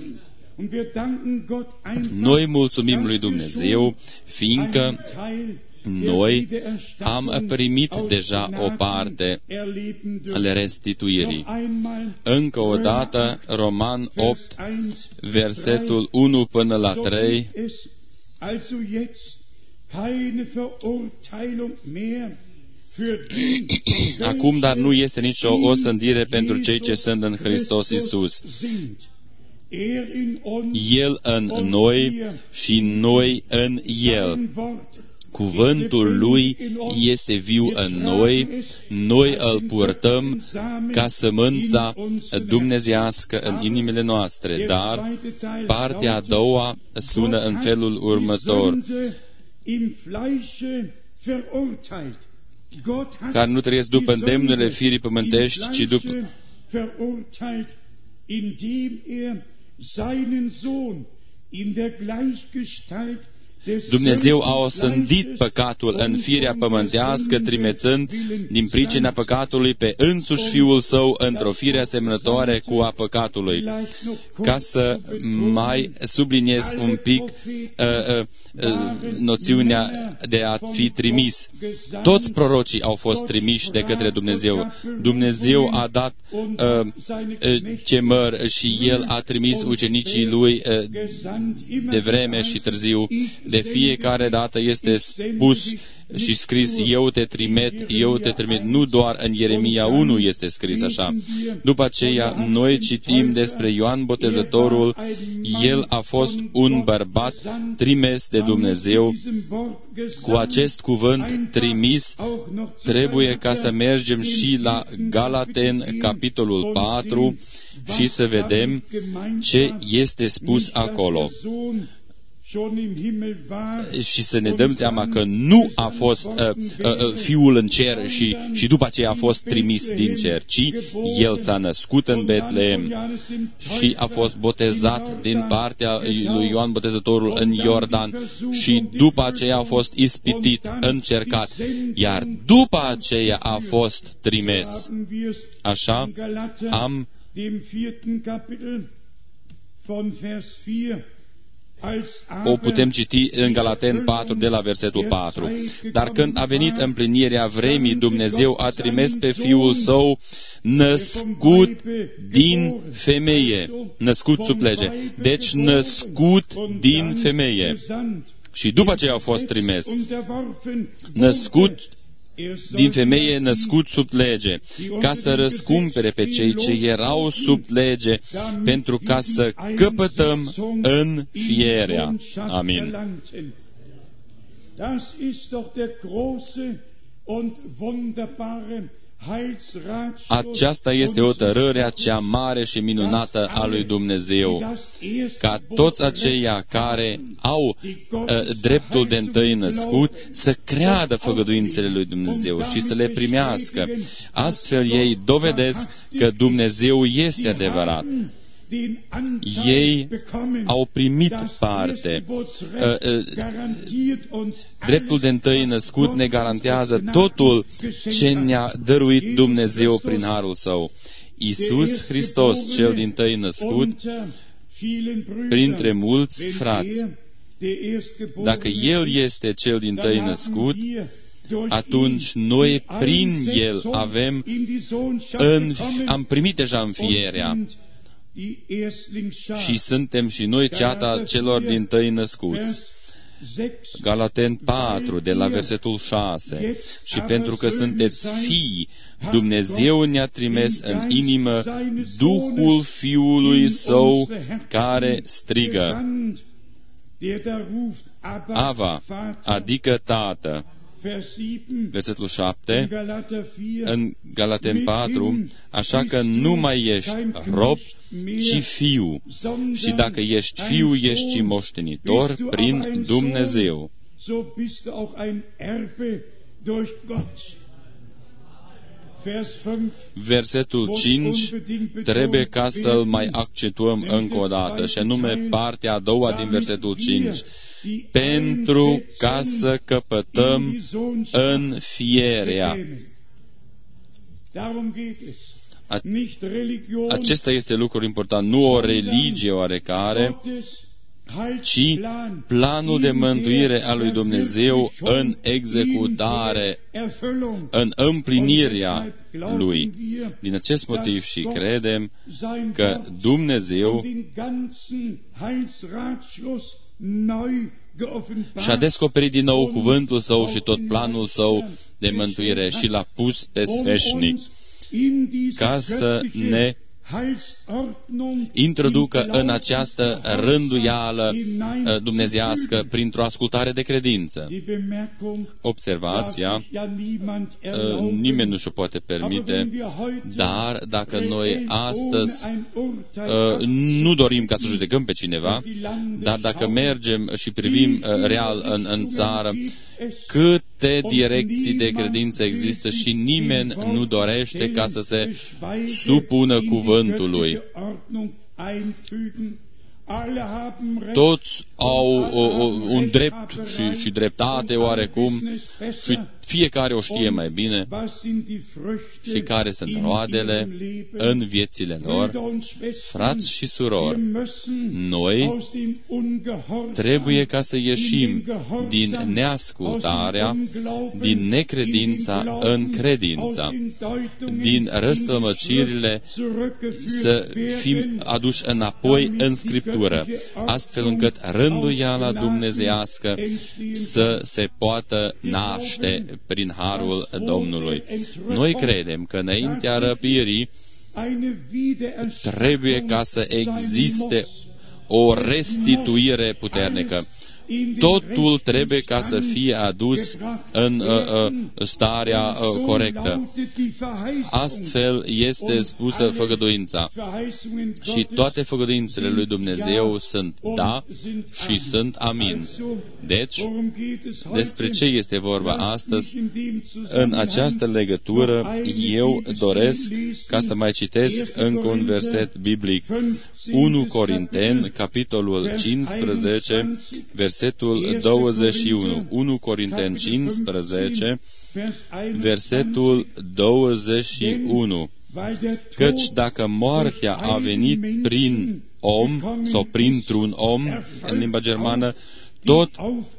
B: Noi mulțumim lui Dumnezeu, fiindcă Noi am primit deja o parte ale restituirii. Încă o dată, Roman opt, versetul unu până la trei. Acum, dar nu este nicio osândire pentru cei ce sunt în Hristos Iisus. El în noi și noi în El. Cuvântul Lui este viu în noi, noi îl purtăm ca sămânța dumnezeiască în inimile noastre, dar partea a doua sună în felul următor: care nu trăiesc după îndemnurile firii pământești, ci după Dumnezeu a osândit păcatul în firea pământească, trimețând din pricina păcatului pe însuși Fiul Său într-o fire asemănătoare cu a păcatului. Ca să mai subliniez un pic uh, uh, uh, noțiunea de a fi trimis. Toți prorocii au fost trimiși de către Dumnezeu. Dumnezeu a dat uh, uh, chemări și El a trimis ucenicii Lui uh, de vreme și târziu. De fiecare dată este spus și scris: eu te trimit, eu te trimit. Nu doar în Ieremia unu este scris așa. După aceea, noi citim despre Ioan Botezătorul. El a fost un bărbat trimis de Dumnezeu. Cu acest cuvânt trimis, trebuie ca să mergem și la Galaten, capitolul patru, și să vedem ce este spus acolo. Și să ne dăm seama că nu a fost uh, uh, Fiul în cer și, și după aceea a fost trimis din cer, ci El s-a născut în Betlehem și a fost botezat din partea lui Ioan Botezătorul în Iordan și după aceea a fost ispitit, încercat, iar după aceea a fost trimis. Așa am o putem citi în Galaten patru, de la versetul patru. Dar când a venit împlinirea vremii, Dumnezeu a trimis pe Fiul Său născut din femeie, născut sub lege, deci născut din femeie. Și după ce a fost trimis, născut din femeie, născut sub lege, ca să răscumpere pe cei ce erau sub lege, pentru ca să căpătăm înfierea. Amin. Aceasta este hotărârea cea mare și minunată a lui Dumnezeu, ca toți aceia care au uh, dreptul de întâi născut să creadă făgăduințele lui Dumnezeu și să le primească. Astfel ei dovedesc că Dumnezeu este adevărat. Ei au primit parte. Dreptul de întâi născut ne garantează totul ce ne-a dăruit Dumnezeu prin harul Său. Iisus Hristos, cel dintâi născut, printre mulți frați. Dacă El este cel dintâi născut, atunci noi prin El avem în, am primit deja înfierea. Și suntem și noi ceata celor dintâi născuți. Galaten patru, de la versetul șase. Și pentru că sunteți fii, Dumnezeu ne-a trimis în inimă Duhul Fiului Său, care strigă: Ava, adică Tată. Versetul șapte, în Galaten patru, așa că nu mai ești rob, ci fiu. Și dacă ești fiu, ești și moștenitor prin Dumnezeu. Versetul cinci trebuie ca să-l mai accentuăm încă o dată, și anume partea a doua din versetul cinci. Pentru ca să căpătăm înfierea. Acesta este lucrul important, nu o religie oarecare, ci planul de mântuire al lui Dumnezeu în executare, în împlinirea lui. Din acest motiv și credem că Dumnezeu și-a descoperit din nou cuvântul Său și tot planul Său de mântuire și l-a pus pe sfeșnic ca să ne introducă în această rânduială dumnezeiască printr-o ascultare de credință. Observația, nimeni nu și-o poate permite, dar dacă noi astăzi nu dorim ca să judecăm pe cineva, dar dacă mergem și privim real în, în țară, câte direcții de credință există și nimeni nu dorește ca să se supună cuvântului. Toți au o, o, un drept și, și dreptate oarecum și fiecare o știe mai bine și care sunt roadele în viețile lor. Frați și surori, noi trebuie ca să ieșim din neascultarea, din necredința în credința, din răstălmăcirile să fim aduși înapoi în Scriptură, astfel încât rânduiala dumnezeiască să se poată naște prin harul Domnului. Noi credem că înaintea răpirii trebuie ca să existe o restituire puternică. Totul trebuie ca să fie adus în uh, uh, starea uh, corectă. Astfel este spusă făgăduința. Și toate făgăduințele lui Dumnezeu sunt da și sunt amin. Deci, despre ce este vorba astăzi? În această legătură, eu doresc ca să mai citesc încă un verset biblic. unu Corinteni, capitolul cincisprezece, versetul Versetul douăzeci și unu. unu Corinteni cincisprezece, versetul douăzeci și unu. Căci dacă moartea a venit prin om, sau printr-un om, în limba germană, tot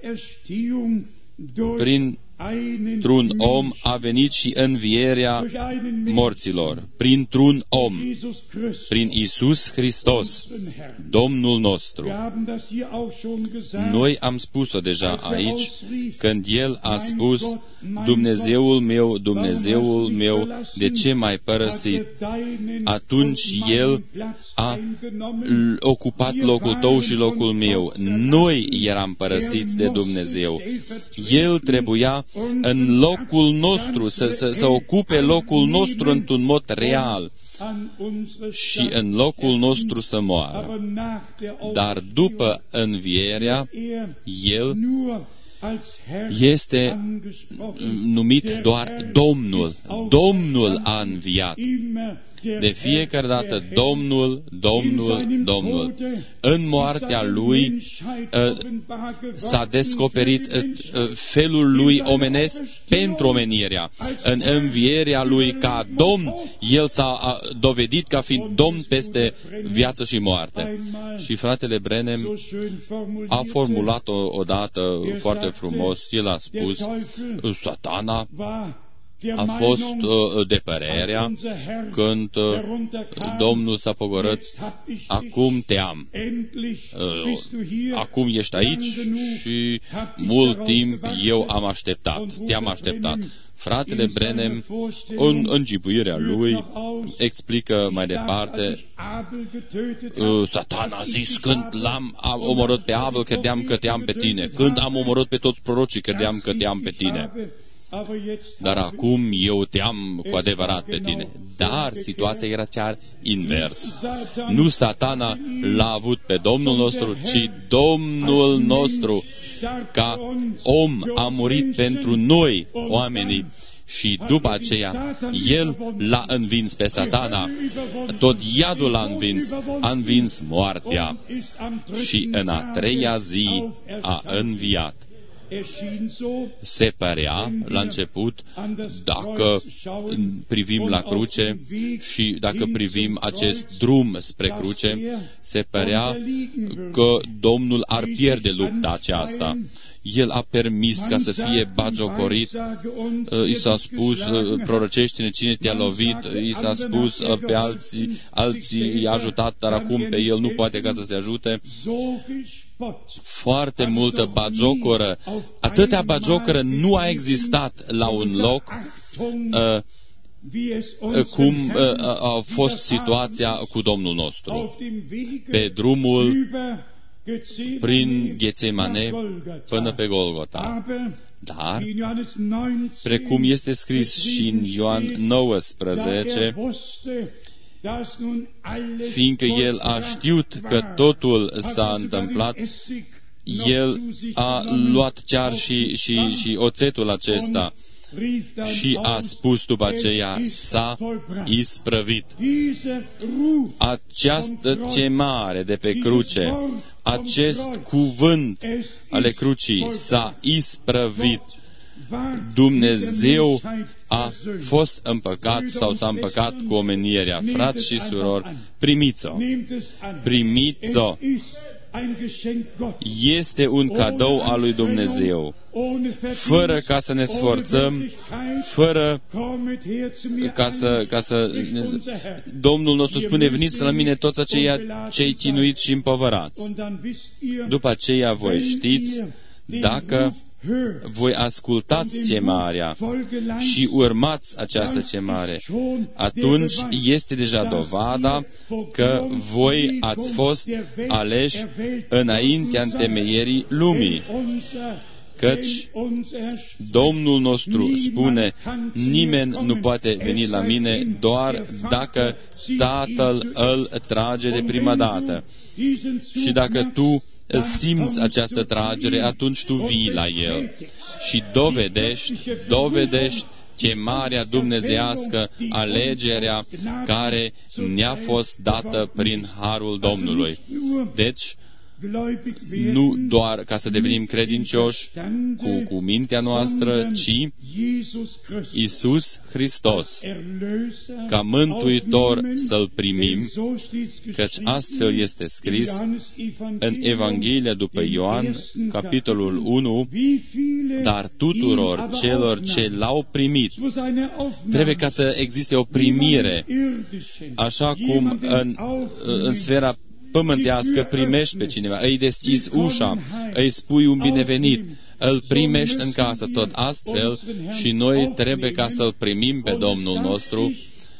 B: printr-un om a venit și învierea morților. Printr-un om, prin Iisus Hristos, Domnul nostru. Noi am spus-o deja aici, când El a spus, Dumnezeul meu, Dumnezeul meu, de ce m-ai părăsit? Atunci El a ocupat locul tău și locul meu. Noi eram părăsiți de Dumnezeu. El trebuia în locul nostru, să, să, să ocupe locul nostru într-un mod real și în locul nostru să moară. Dar după învierea, El este numit doar Domnul. Domnul a înviat. De fiecare dată, Domnul, Domnul, Domnul. În moartea Lui uh, s-a descoperit uh, felul Lui omenesc pentru omenirea. În învierea Lui ca Domn, El s-a dovedit ca fiind Domn peste viață și moarte. Și fratele Branham a formulat-o odată foarte frumos. El a spus, Satana a fost uh, de părerea când uh, Domnul s-a pogorât, acum te am. Uh, acum ești aici și mult timp eu am așteptat, te-am așteptat. Fratele Branham, în îngipuirea lui, explică mai departe, uh, Satan a zis, când l-am omorât pe Abel, credeam că te-am pe tine. Când am omorât pe toți prorocii, credeam că te-am pe tine. Dar acum eu te-am cu adevărat pe tine. Dar situația era chiar invers. Nu Satana l-a avut pe Domnul nostru, ci Domnul nostru, ca om, a murit pentru noi, oamenii. Și după aceea, El l-a învins pe Satana. Tot iadul l-a învins. A învins moartea. Și în a treia zi a înviat. Se părea la început, dacă privim la cruce și dacă privim acest drum spre cruce, se părea că Domnul ar pierde lupta aceasta. El a permis ca să fie bagiocorit, i s-a spus, prorăcește-ne cine te-a lovit, i s-a spus pe alții, alții i-a ajutat, dar acum pe el nu poate ca să se ajute. Foarte multă bagiocoră, atâtea bagiocoră nu a existat la un loc uh, cum uh, a fost situația cu Domnul nostru. Pe drumul prin Ghetsemane până pe Golgota. Dar, precum este scris și în Ioan nouăsprezece, fiindcă el a știut că totul s-a întâmplat, el a luat chiar și, și, și oțetul acesta și a spus după aceea, s-a isprăvit. Această chemare de pe cruce, acest cuvânt ale crucii, s-a isprăvit. Dumnezeu a fost împăcat sau s-a împăcat cu omenirea. Frați și surori, primiți-o. Primiți-o. Este un cadou al lui Dumnezeu. Fără ca să ne sforțăm, fără ca să, ca să Domnul nostru spune, veniți la mine toți aceia cei chinuiți și împovărați. După aceea voi știți, dacă voi ascultați chemarea și urmați această chemare, atunci este deja dovada că voi ați fost aleși înaintea întemeierii lumii. Căci Domnul nostru spune, nimeni nu poate veni la mine doar dacă Tatăl îl trage de prima dată. Și dacă tu simți această tragere, atunci tu vii la El și dovedești, dovedești chemarea dumnezeiască, alegerea care ne-a fost dată prin harul Domnului. Deci, nu doar ca să devenim credincioși cu, cu mintea noastră, ci Iisus Hristos, ca Mântuitor să-L primim, căci astfel este scris în Evanghelia după Ioan, capitolul unu, dar tuturor celor ce L-au primit, trebuie ca să existe o primire, așa cum în, în sfera pământească primești pe cineva, îi deschizi ușa, îi spui un binevenit, îl primești în casă, tot astfel și noi trebuie ca să-L primim pe Domnul nostru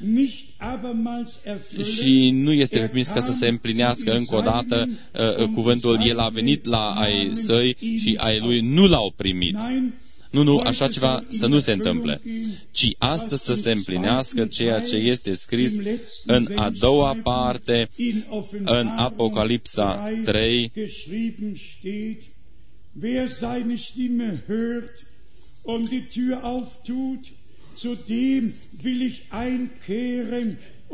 B: și nu este permis ca să se împlinească încă o dată uh, cuvântul, El a venit la ai săi și ai Lui nu L-au primit. Nu, nu, așa ceva să nu se întâmple, ci astăzi să se împlinească ceea ce este scris în a doua parte, în Apocalipsa trei, wer seine Stimme hört und die Tür auftut, zu dem will ich einkehren.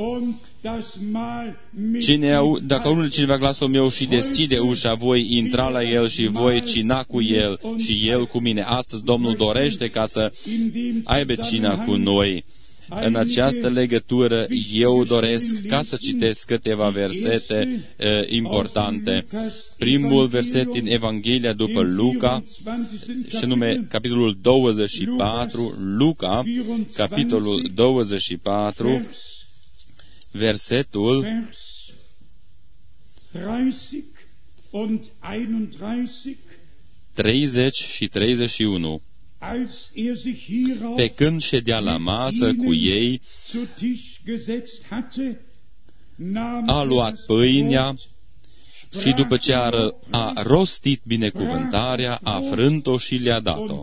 B: Cine, dacă unul cineva glasul meu și deschide ușa, voi intra la el și voi cina cu el și el cu mine. Astăzi Domnul dorește ca să aibă cina cu noi. În această legătură eu doresc ca să citesc câteva versete uh, importante. Primul verset din Evanghelia după Luca, și anume capitolul douăzeci și patru, Luca, capitolul douăzeci și patru, versetul treizeci și treizeci și unu. Pe când ședea la masă cu ei, a luat pâinea și după ce a, ră, a rostit binecuvântarea, a frânt-o și le-a dat-o.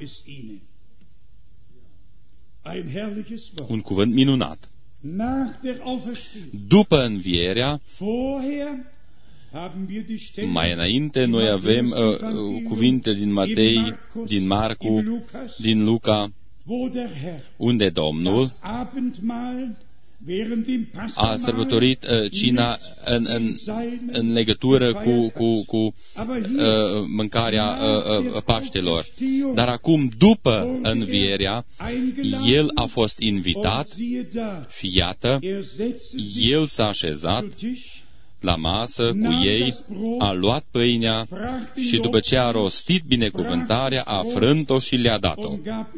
B: Un cuvânt minunat. După învierea, mai înainte noi avem uh, cuvinte din Matei, din Marcu, din Luca, unde Domnul a sărbătorit uh, cina în, în, în legătură cu, cu, cu uh, mâncarea uh, uh, Paștelor. Dar acum, după învierea, el a fost invitat și iată, el s-a așezat la masă cu ei, a luat pâinea și după ce a rostit binecuvântarea, a frânt-o și le-a dat-o.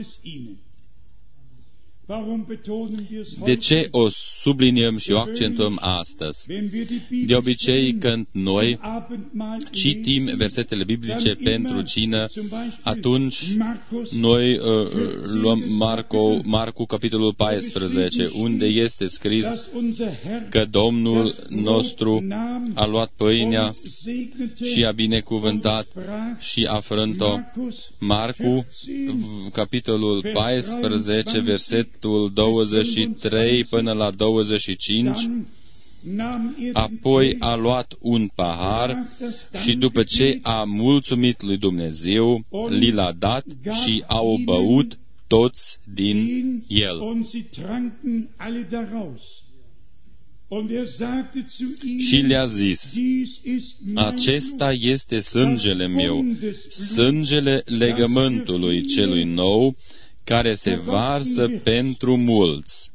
B: De ce o subliniem și o accentuăm astăzi? De obicei, când noi citim versetele biblice pentru cină, atunci noi uh, luăm Marco, Marcu, capitolul paisprezece, unde este scris că Domnul nostru a luat pâinea și a binecuvântat și a frânt-o. Marcu, capitolul paisprezece, verset douăzeci și trei până la douăzeci și cinci, apoi a luat un pahar și după ce a mulțumit lui Dumnezeu, li l-a dat și au băut toți din el. Și le-a zis, acesta este sângele meu, sângele legământului celui nou, care se varsă pentru mulți.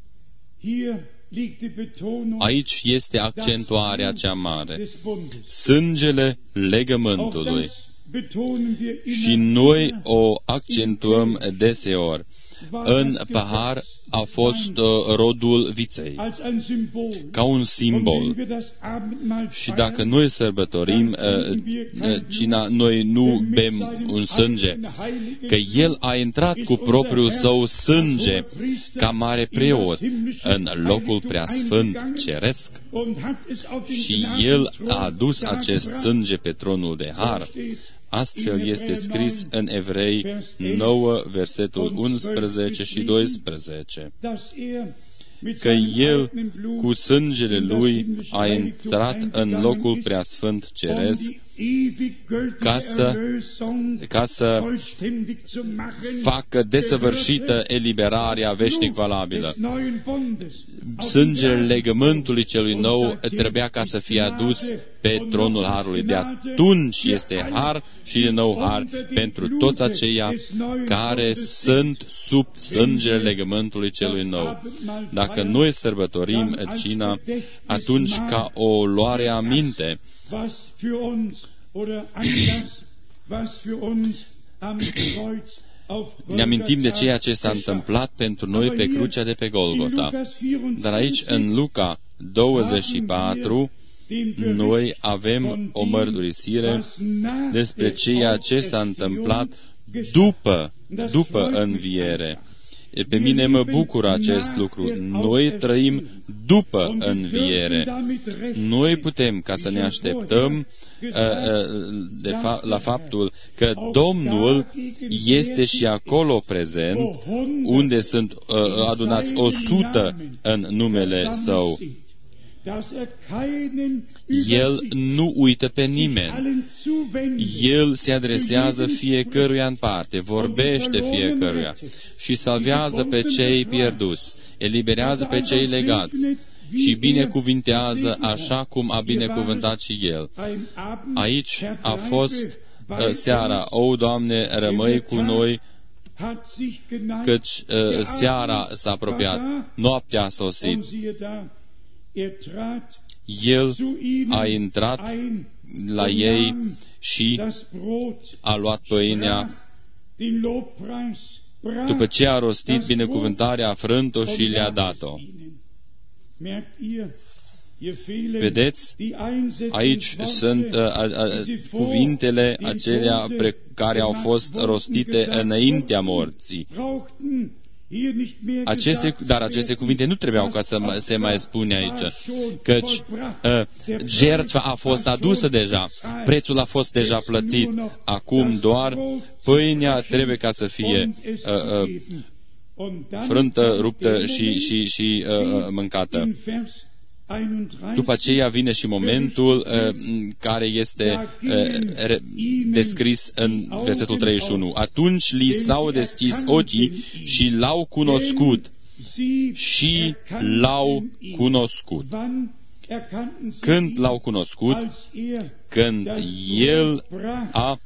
B: Aici este accentuarea cea mare. Sângele legământului. Și noi o accentuăm deseori. În pahar a fost uh, rodul viței, ca un simbol. Și dacă noi sărbătorim uh, uh, cina, noi nu bem un sânge, că El a intrat cu propriul Său sânge ca mare preot în locul preasfânt ceresc și El a adus acest sânge pe tronul de har. Astfel este scris în Evrei nouă, versetul unsprezece și doisprezece, că El cu sângele Lui a intrat în locul preasfânt ceresc ca să, ca să facă desăvârșită eliberarea veșnic valabilă. Sângele legământului celui nou trebuia ca să fie adus pe tronul harului. De atunci este har și de nou har pentru toți aceia care sunt sub sângele legământului celui nou. Dacă noi sărbătorim cina, atunci ca o luare aminte, ne amintim de ceea ce s-a întâmplat pentru noi pe crucea de pe Golgota. Dar aici, în Luca douăzeci și patru, noi avem o mărturisire despre ceea ce s-a întâmplat după, după înviere. Pe mine mă bucură acest lucru. Noi trăim după înviere. Noi putem ca să ne așteptăm de fa- la faptul că Domnul este și acolo prezent, unde sunt adunați o sută în numele Său. El nu uită pe nimeni. El se adresează fiecăruia în parte, vorbește fiecăruia și salvează pe cei pierduți, eliberează pe cei legați și binecuvintează așa cum a binecuvântat și El. Aici a fost uh, seara. O, Doamne, rămâi cu noi, căci uh, seara s-a apropiat, noaptea a sosit. El a intrat la ei și a luat pâinea. După ce a rostit binecuvântarea, a frânt-o și le-a dat-o. Vedeți? Aici sunt uh, uh, cuvintele acelea pre- care au fost rostite înaintea morții. Aceste, dar aceste cuvinte nu trebuiau ca să se mai spune aici, căci uh, jertfa a fost adusă deja, prețul a fost deja plătit, acum doar pâinea trebuie ca să fie uh, uh, frântă, ruptă și, și, și uh, mâncată. După aceea vine și momentul uh, care este uh, descris în versetul treizeci și unu. Atunci li s-au deschis ochii și l-au cunoscut și l-au cunoscut. Când l-au cunoscut? Când El a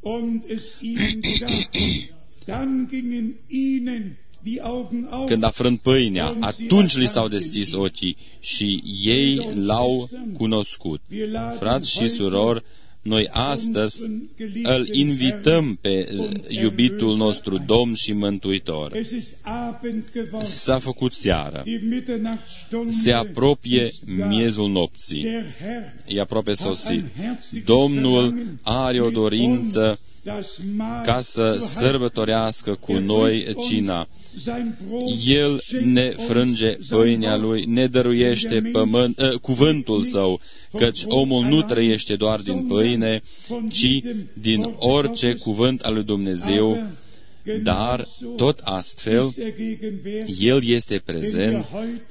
B: Când a frânt pâinea, atunci li s-au deschis ochii și ei l-au cunoscut. Frați și surori, noi astăzi îl invităm pe iubitul nostru Domn și Mântuitor. S-a făcut seară. Se apropie miezul nopții. E aproape sosit. Domnul are o dorință ca să sărbătorească cu noi cina. El ne frânge pâinea Lui, ne dăruiește pământ, uh, cuvântul Său, căci omul nu trăiește doar din pâine, ci din orice cuvânt al lui Dumnezeu, dar tot astfel El este prezent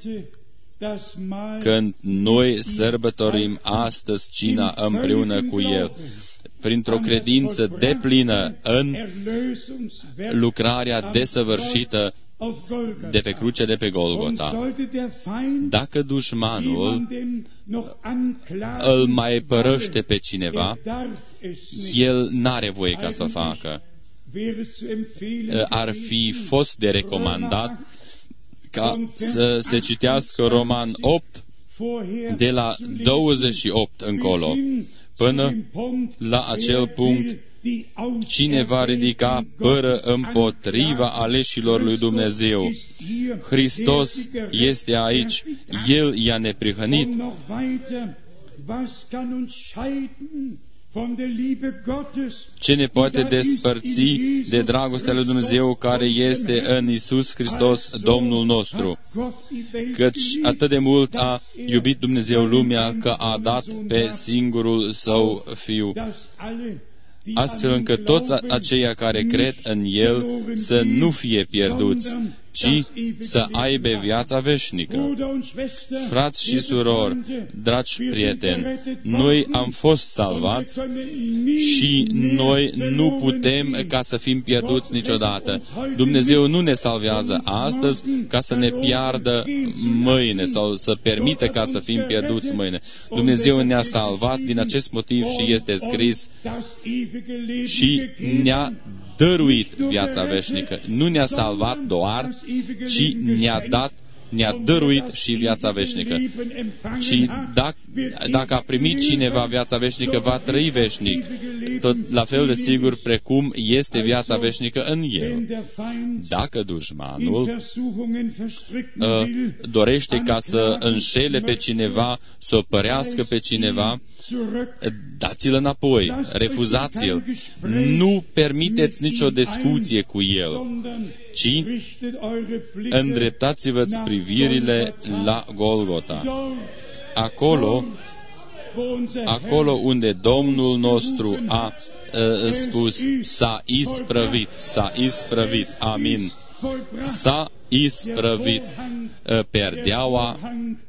B: când noi sărbătorim astăzi cina împreună cu El, printr-o credință deplină în lucrarea desăvârșită de pe cruce de pe Golgota. Dacă dușmanul îl mai părăște pe cineva, el n-are voie ca să o facă. Ar fi fost de recomandat ca să se citească Roman opt de la douăzeci și opt încolo, până la acel punct: cine va ridica pără împotriva aleșilor lui Dumnezeu? Hristos este aici, El i-a neprihănit. Ce ne poate despărți de dragostea lui Dumnezeu care este în Iisus Hristos, Domnul nostru? Căci atât de mult a iubit Dumnezeu lumea că a dat pe singurul Său Fiu, astfel încât toți aceia care cred în El să nu fie pierduți, ci să aibă viața veșnică. Frați și surori, dragi prieteni, noi am fost salvați și noi nu putem ca să fim pierduți niciodată. Dumnezeu nu ne salvează astăzi ca să ne piardă mâine sau să permită ca să fim pierduți mâine. Dumnezeu ne-a salvat din acest motiv și este scris: și ne-a dăruit viața veșnică. Nu ne-a salvat doar, ci ne-a dat, ne-a dăruit și viața veșnică. Și dacă, dacă a primit cineva viața veșnică, va trăi veșnic, tot la fel de sigur precum este viața veșnică în el. Dacă dușmanul uh, dorește ca să înșele pe cineva, să o părească pe cineva, dați-l înapoi, refuzați-l. Nu permiteți nicio discuție cu el, ci îndreptați-vă privirile la Golgota. Acolo, acolo unde Domnul nostru a uh, spus: s-a isprăvit, s-a isprăvit, amin, s-a isprăvit, uh, perdeaua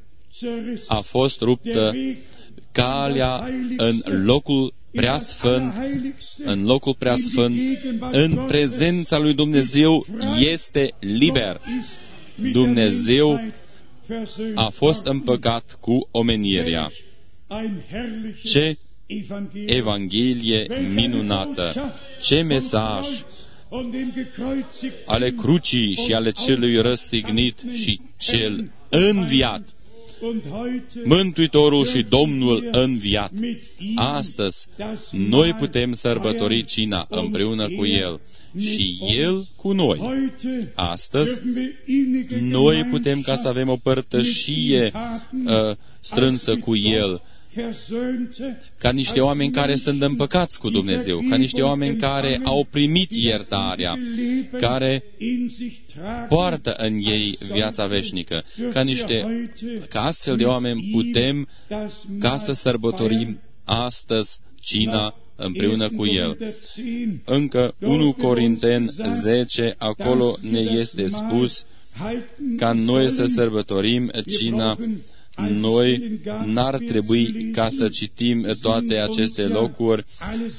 B: a fost ruptă, calea în locul preasfânt, în locul preasfânt, în prezența lui Dumnezeu este liber. Dumnezeu a fost împăcat cu omenirea. Ce Evanghelie minunată! Ce mesaj ale crucii și ale celui răstignit și cel înviat! Mântuitorul și Domnul înviat. Astăzi noi putem sărbători cina împreună cu El și El cu noi. Astăzi noi putem ca să avem o părtășie uh, strânsă cu El, ca niște oameni care sunt împăcați cu Dumnezeu, ca niște oameni care au primit iertarea, care poartă în ei viața veșnică, ca niște, ca astfel de oameni putem ca să sărbătorim astăzi cina împreună cu El. Încă unu Corinteni zece, acolo ne este spus ca noi să sărbătorim cina. Noi n-ar trebui ca să citim toate aceste locuri,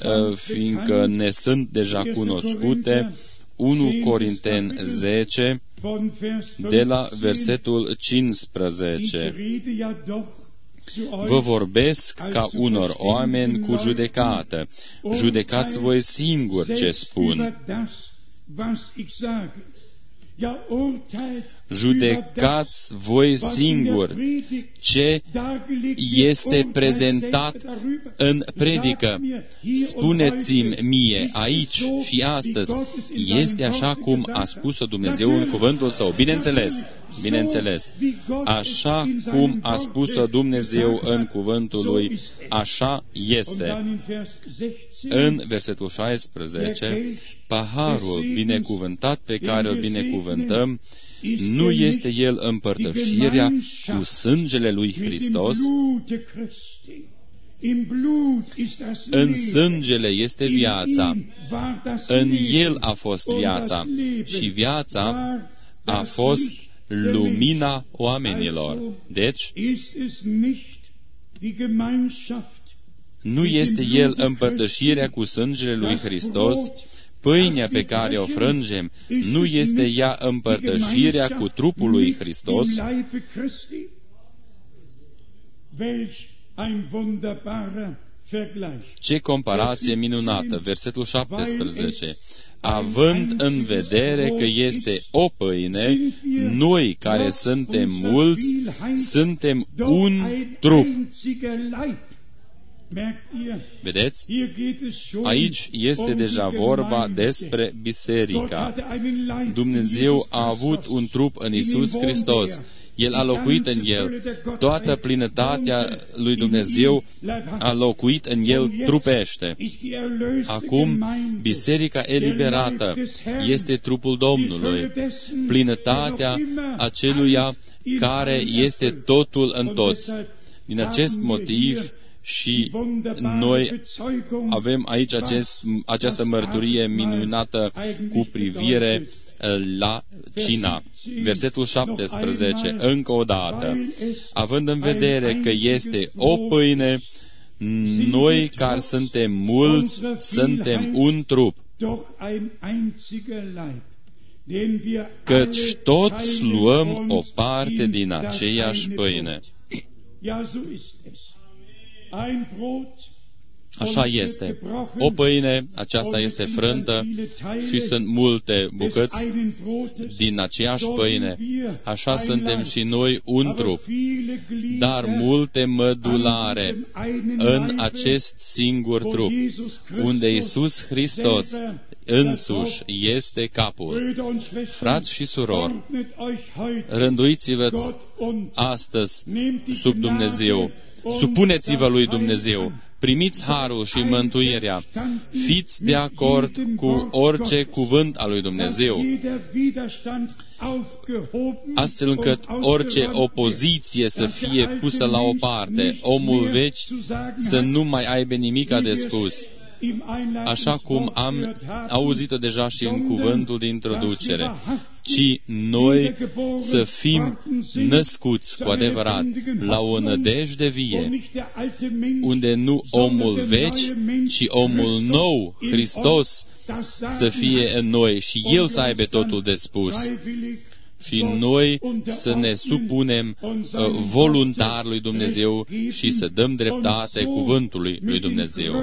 B: fiindcă ne sunt deja cunoscute. unu Corinteni zece, de la versetul cincisprezece. Vă vorbesc ca unor oameni cu judecată. Judecați voi singuri ce spun. Judecați voi singuri ce este prezentat în predică. Spuneți-mi mie aici și astăzi, este așa cum a spus-o Dumnezeu în cuvântul Său. Bineînțeles, bineînțeles, așa cum a spus-o Dumnezeu în cuvântul Lui, așa este. În versetul șaisprezece, paharul binecuvântat pe care îl binecuvântăm, nu este el împărtășirea cu sângele lui Hristos? În sângele este viața, în el a fost viața și viața a fost lumina oamenilor. Deci, nu este el împărtășirea cu sângele lui Hristos? Pâinea pe care o frângem, nu este ea împărtășirea cu trupul lui Hristos? Ce comparație minunată! Versetul șaptesprezece. Având în vedere că este o pâine, noi care suntem mulți, suntem un trup. Vedeți? Aici este deja vorba despre biserica. Dumnezeu a avut un trup în Iisus Hristos. El a locuit în El. Toată plinătatea lui Dumnezeu a locuit în El trupește. Acum, biserica eliberată este trupul Domnului. Plinătatea aceluia care este totul în toți. Din acest motiv, și noi avem aici acest, această mărturie minunată cu privire la cina. Versetul șaptesprezece, încă o dată, având în vedere că este o pâine, noi care suntem mulți, suntem un trup. Căci toți luăm o parte din aceeași pâine. Așa este. O pâine, aceasta este frântă și sunt multe bucăți din aceeași pâine. Așa suntem și noi un trup, dar multe mădulare în acest singur trup, unde Iisus Hristos însuși este capul. Frați și surori, rânduiți-vă astăzi sub Dumnezeu, supuneți-vă lui Dumnezeu, primiți harul și mântuirea, fiți de acord cu orice cuvânt al lui Dumnezeu, astfel încât orice opoziție să fie pusă la o parte, omul vechi să nu mai aibă nimica de spus. Așa cum am auzit-o deja și în cuvântul de introducere, ci noi să fim născuți cu adevărat la o nădejde vie, unde nu omul vechi, ci omul nou, Hristos, să fie în noi și El să aibă totul de spus. Și noi să ne supunem uh, voluntar lui Dumnezeu și să dăm dreptate cuvântului lui Dumnezeu.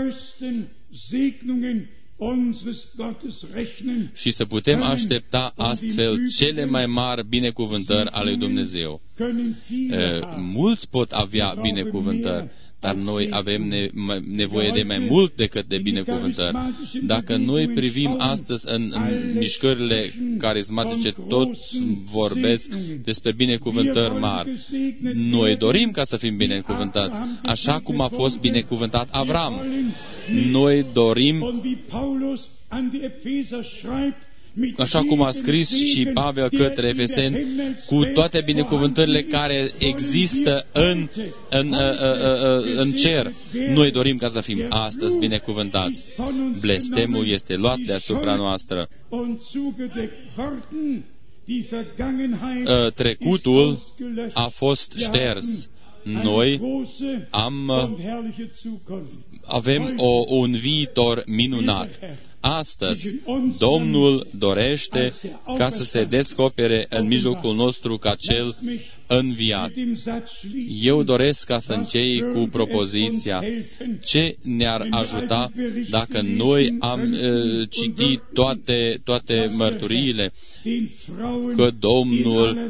B: Și să putem aștepta astfel cele mai mari binecuvântări ale lui Dumnezeu. Uh, mulți pot avea binecuvântări, dar noi avem nevoie de mai mult decât de binecuvântări. Dacă noi privim astăzi în, în mișcările carismatice, toți vorbesc despre binecuvântări mari. Noi dorim ca să fim binecuvântați, așa cum a fost binecuvântat Avram. Noi dorim, așa cum a scris și Pavel către Efeseni, cu toate binecuvântările care există în, în, în cer. Noi dorim ca să fim astăzi binecuvântați. Blestemul este luat deasupra noastră. Trecutul a fost șters. noi am, avem o, un viitor minunat. Astăzi, Domnul dorește ca să se descopere în mijlocul nostru ca Cel înviat. Eu doresc ca să închei cu propoziția: ce ne-ar ajuta dacă noi am uh, citit toate, toate mărturiile că Domnul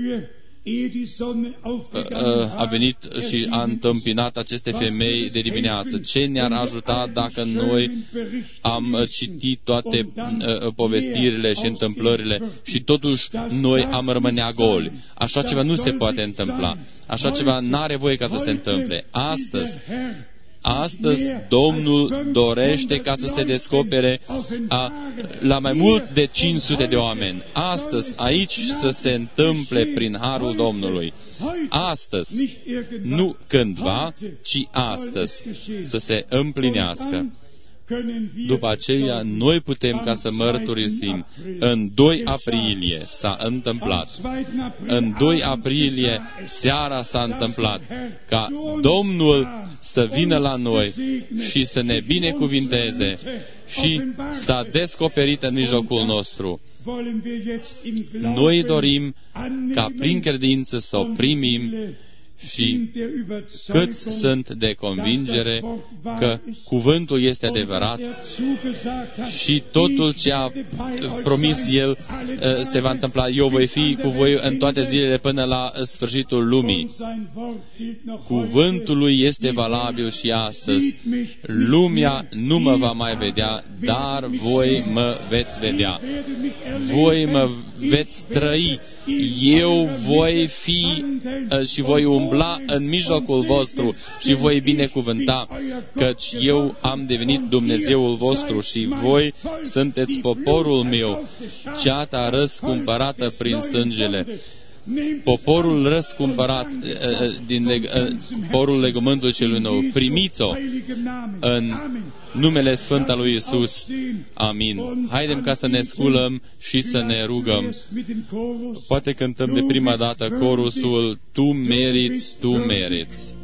B: a venit și a întâmpinat aceste femei de dimineață. Ce ne-ar ajuta dacă noi am citit toate uh, povestirile și întâmplările și totuși noi am rămânea goli? Așa ceva nu se poate întâmpla. Așa ceva n-are voie ca să se întâmple. Astăzi, Astăzi Domnul dorește ca să se descopere a, la mai mult de cinci sute de oameni. Astăzi, aici, să se întâmple prin harul Domnului. Astăzi, nu cândva, ci astăzi, să se împlinească. După aceea, noi putem ca să mărturisim. În doi aprilie s-a întâmplat. În doi aprilie seara s-a întâmplat ca Domnul să vină la noi și să ne binecuvinteze și s-a descoperit în mijlocul nostru. Noi dorim ca prin credință să o primim și câți sunt de convingere că cuvântul este adevărat și totul ce a promis El se va întâmpla. Eu voi fi cu voi în toate zilele până la sfârșitul lumii. Cuvântul Lui este valabil și astăzi. Lumea nu mă va mai vedea, dar voi mă veți vedea. Voi mă veți trăi. Eu voi fi și voi umbla în mijlocul vostru și voi binecuvânta, căci eu am devenit Dumnezeul vostru și voi sunteți poporul meu, ceata răscumpărată prin sângele. Poporul răscumpărat din leg, poporul legământului celui nou. Primiți-o în numele Sfânt al lui Iisus. Amin. Haidem ca să ne sculăm și să ne rugăm. Poate cântăm de prima dată corusul Tu meriți, Tu meriți.